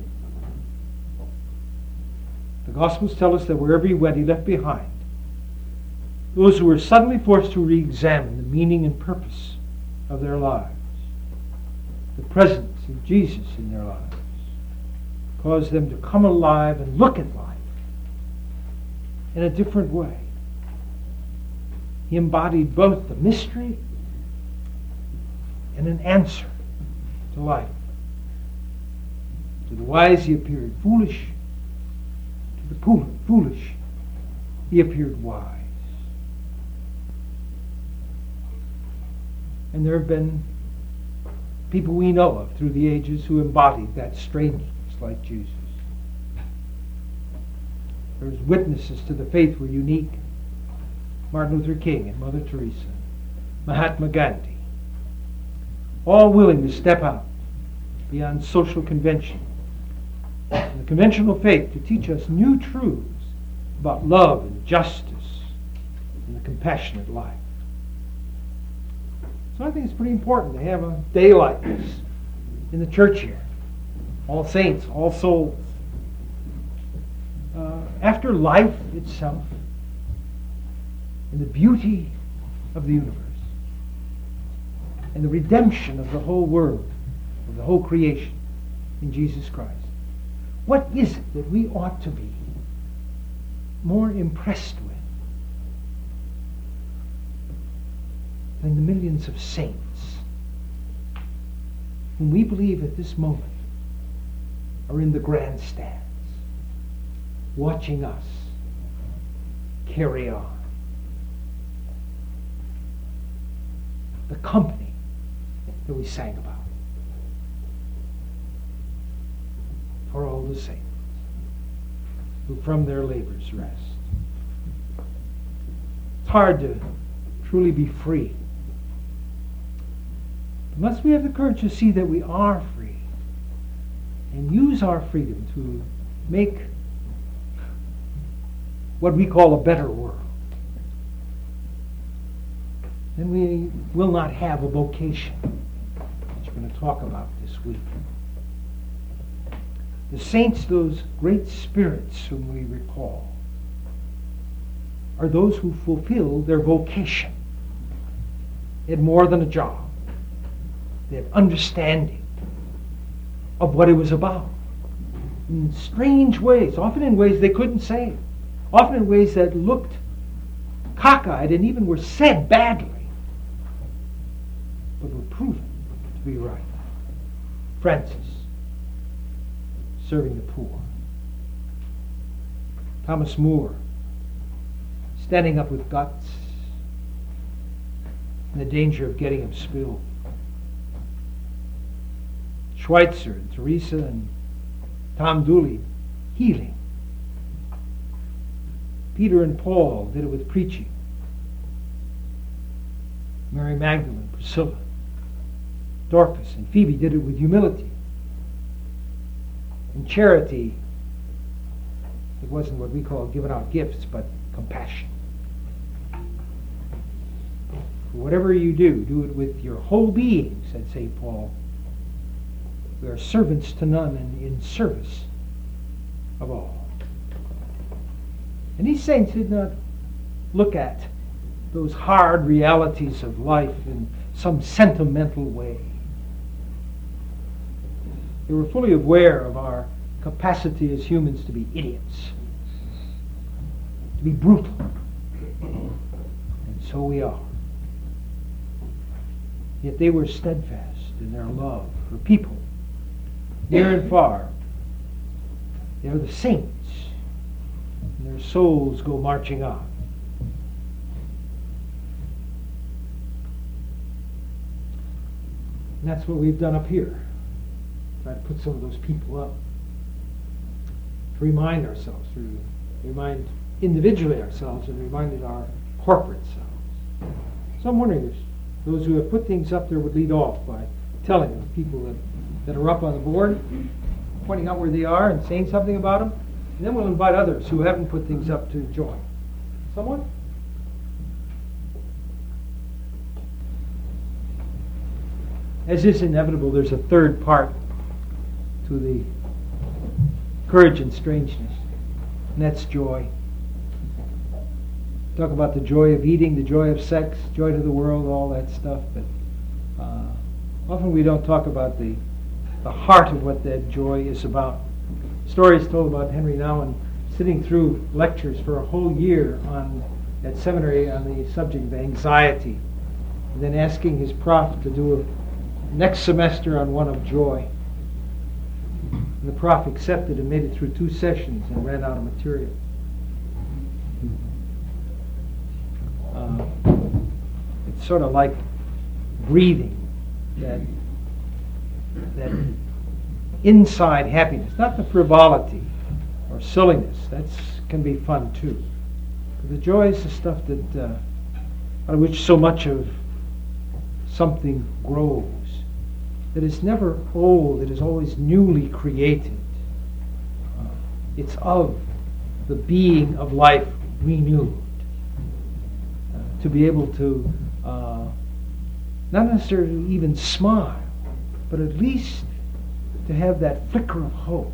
The Gospels tell us that wherever he went, he left behind those who were suddenly forced to re-examine the meaning and purpose of their lives. The presence of Jesus in their lives caused them to come alive and look at life in a different way. He embodied both the mystery and an answer to life. To the wise he appeared foolish. To the foolish he appeared wise. And there have been people we know of through the ages who embodied that strangeness like Jesus. There's witnesses to the faith were unique. Martin Luther King and Mother Teresa, Mahatma Gandhi, all willing to step out beyond social convention and the conventional faith to teach us new truths about love and justice and the compassionate life. So I think it's pretty important to have a day like this in the church here. All saints, all souls. Uh, after life itself and the beauty of the universe and the redemption of the whole world, of the whole creation in Jesus Christ, what is it that we ought to be more impressed with than the millions of saints whom we believe at this moment are in the grandstands watching us carry on? The company that we sang about. For all the saints who from their labors rest. It's hard to truly be free unless we have the courage to see that we are free and use our freedom to make what we call a better world. Then we will not have a vocation, which we're going to talk about this week. The saints, those great spirits whom we recall, are those who fulfill their vocation. They had more than a job. They had understanding of what it was about. In strange ways, often in ways they couldn't say, often in ways that looked cockeyed and even were said badly, but were proven to be right. Francis, serving the poor. Thomas More, standing up with guts and the danger of getting him spilled. Schweitzer and Teresa and Tom Dooley, healing. Peter and Paul did it with preaching. Mary Magdalene, Priscilla, Dorcas and Phoebe did it with humility. In charity, it wasn't what we call giving out gifts, but compassion. Whatever you do, do it with your whole being, said Saint Paul. We are servants to none and in service of all. And these saints did not look at those hard realities of life in some sentimental way. They were fully aware of our capacity as humans to be idiots, to be brutal. And so we are. Yet they were steadfast in their love for people, near and far. They are the saints, and their souls go marching on. And that's what we've done up here. Try to put some of those people up. To remind ourselves, to remind individually ourselves and reminded our corporate selves. So I'm wondering if those who have put things up there would lead off by telling the people that, that are up on the board, pointing out where they are and saying something about them. And then we'll invite others who haven't put things up to join. Someone? As is inevitable, there's a third part to the courage and strangeness, and that's joy. Talk about the joy of eating, the joy of sex, joy to the world, all that stuff, but uh, often we don't talk about the, the heart of what that joy is about. Stories told about Henry Nouwen sitting through lectures for a whole year on at seminary on the subject of anxiety, and then asking his prof to do a next semester on one of joy. And the prof accepted and made it through two sessions and ran out of material. Uh, it's sort of like breathing, that that inside happiness, not the frivolity or silliness. That can be fun too. But the joy is the stuff that uh, out of which so much of something grows. That is never old. It is always newly created. Uh, it's of the being of life renewed. Uh, to be able to uh, not necessarily even smile, but at least to have that flicker of hope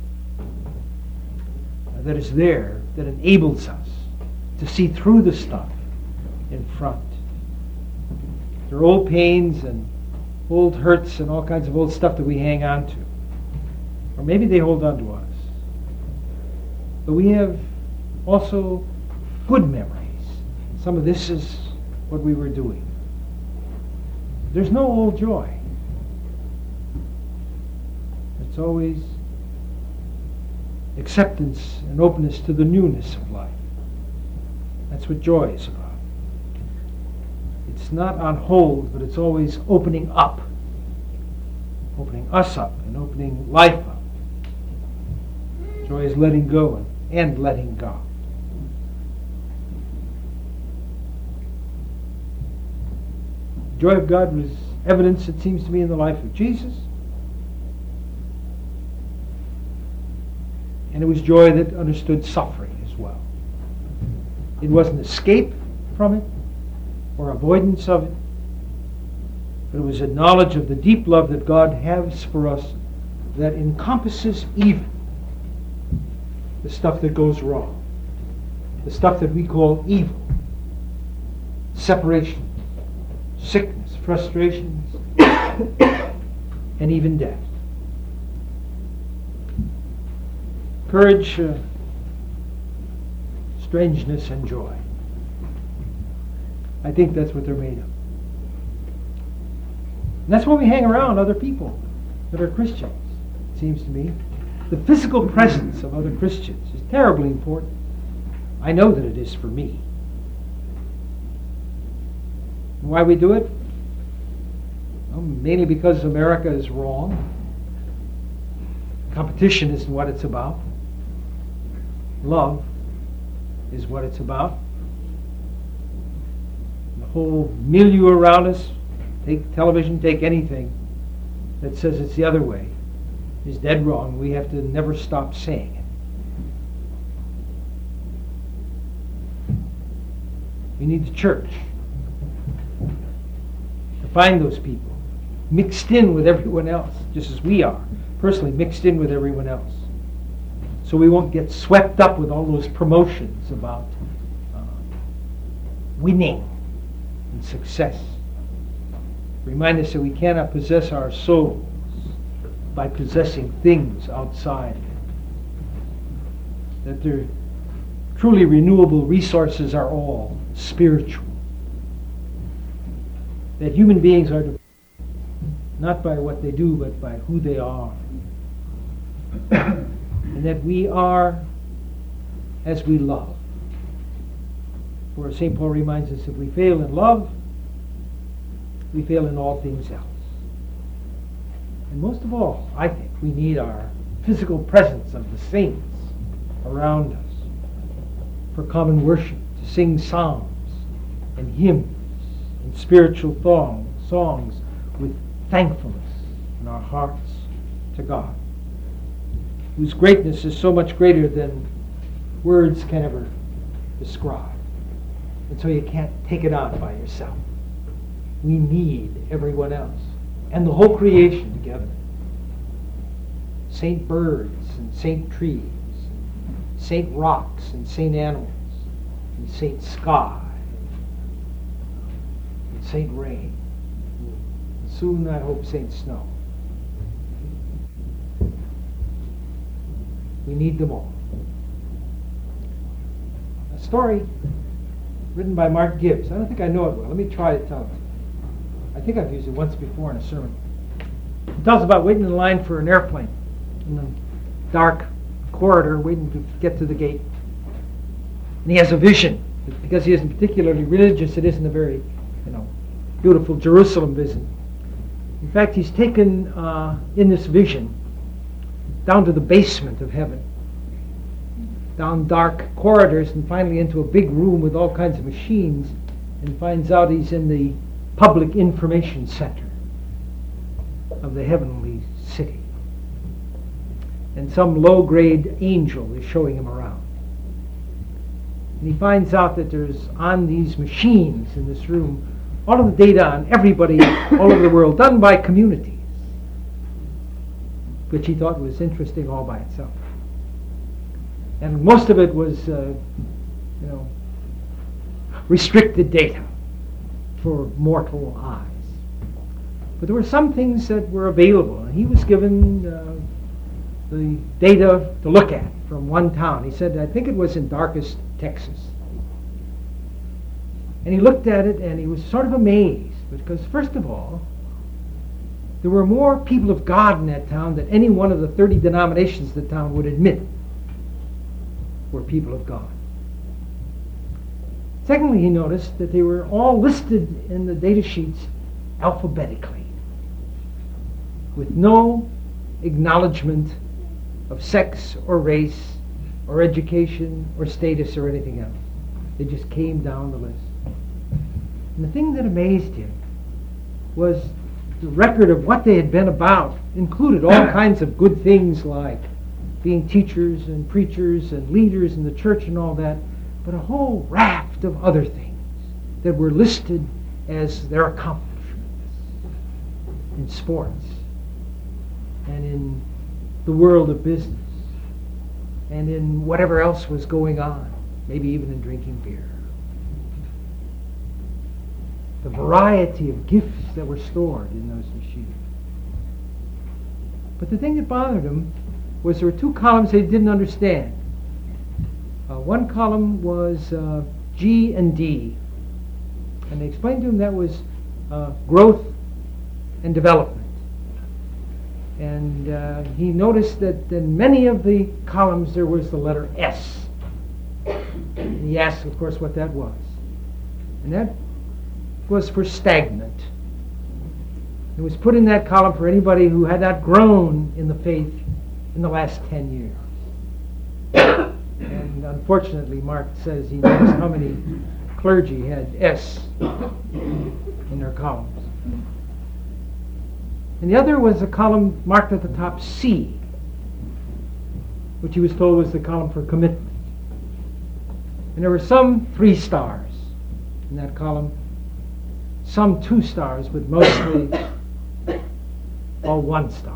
uh, that is there, that enables us to see through the stuff in front. There are old pains and old hurts and all kinds of old stuff that we hang on to. Or maybe they hold on to us. But we have also good memories. Some of this is what we were doing. There's no old joy. It's always acceptance and openness to the newness of life. That's what joy is about. It's not on hold, but it's always opening up. Opening us up and opening life up. Joy is letting go and, and letting go. The joy of God was evidence, it seems to me, in the life of Jesus. And it was joy that understood suffering as well. It wasn't escape from it or avoidance of it, but it was a knowledge of the deep love that God has for us that encompasses even the stuff that goes wrong, the stuff that we call evil, separation, sickness, frustrations, and even death. Courage, uh, strangeness, and joy. I think that's what they're made of. And that's why we hang around other people that are Christians, it seems to me. The physical presence of other Christians is terribly important. I know that it is for me. And why we do it? Well, mainly because America is wrong. Competition isn't what it's about. Love is what it's about. The whole milieu around us, take television, take anything that says it's the other way, is dead wrong. We have to never stop saying it. We need the church to find those people mixed in with everyone else, just as we are, personally mixed in with everyone else. So we won't get swept up with all those promotions about uh, winning and success. Remind us that we cannot possess our souls by possessing things outside. That their truly renewable resources are all spiritual. That human beings are defined not by what they do, but by who they are. And that we are as we love. For Saint Paul reminds us, if we fail in love, we fail in all things else. And most of all, I think, we need our physical presence of the saints around us for common worship, to sing psalms and hymns and spiritual thong, songs with thankfulness in our hearts to God, whose greatness is so much greater than words can ever describe. And so you can't take it on by yourself. We need everyone else and the whole creation together. Saint birds and saint trees, saint rocks and saint animals, and saint sky, and saint rain. And soon, I hope, saint snow. We need them all. A story written by Mark Gibbs. I don't think I know it well. Let me try to tell it. I think I've used it once before in a sermon. It tells about waiting in line for an airplane in the dark corridor, waiting to get to the gate. And he has a vision. Because he isn't particularly religious, it isn't a very, you know, beautiful Jerusalem vision. In fact, he's taken uh, in this vision down to the basement of heaven, down dark corridors, and finally into a big room with all kinds of machines, and finds out he's in the public information center of the heavenly city. And some low-grade angel is showing him around. And he finds out that there's on these machines in this room all of the data on everybody all over the world, done by communities, which he thought was interesting all by itself. And most of it was, uh, you know, restricted data for mortal eyes. But there were some things that were available, and he was given uh, the data to look at from one town. He said, I think it was in Darkest, Texas. And he looked at it and he was sort of amazed, because first of all, there were more people of God in that town than any one of the thirty denominations the town would admit were people of God. Secondly, he noticed that they were all listed in the data sheets alphabetically, with no acknowledgement of sex or race or education or status or anything else. They just came down the list. And the thing that amazed him was the record of what they had been about included all kinds of good things like being teachers and preachers and leaders in the church and all that, but a whole raft of other things that were listed as their accomplishments in sports and in the world of business and in whatever else was going on, maybe even in drinking beer. The variety of gifts that were stored in those machines. But the thing that bothered him was there were two columns that he didn't understand. Uh, one column was uh, G and D. And they explained to him that was uh, growth and development. And uh, he noticed that in many of the columns there was the letter S. And he asked, of course, what that was. And that was for stagnant. It was put in that column for anybody who had not grown in the faith in the last ten years. And unfortunately, Mark says he knows how many clergy had S in their columns. And the other was a column marked at the top C, which he was told was the column for commitment. And there were some three stars in that column, some two stars, but mostly all one stars.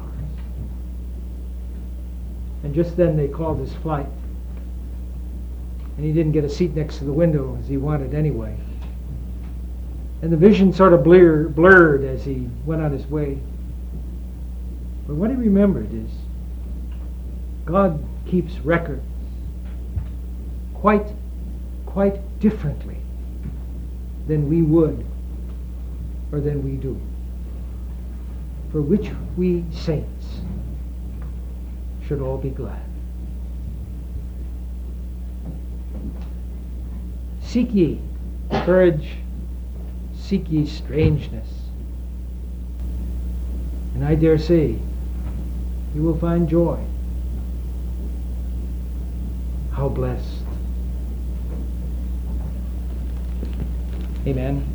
And just then they called his flight. And he didn't get a seat next to the window as he wanted anyway. And the vision sort of blur, blurred as he went on his way. But what he remembered is God keeps records quite, quite differently than we would or than we do, for which we saints should all be glad. Seek ye courage, seek ye strangeness, and I dare say you will find joy. How blessed. Amen.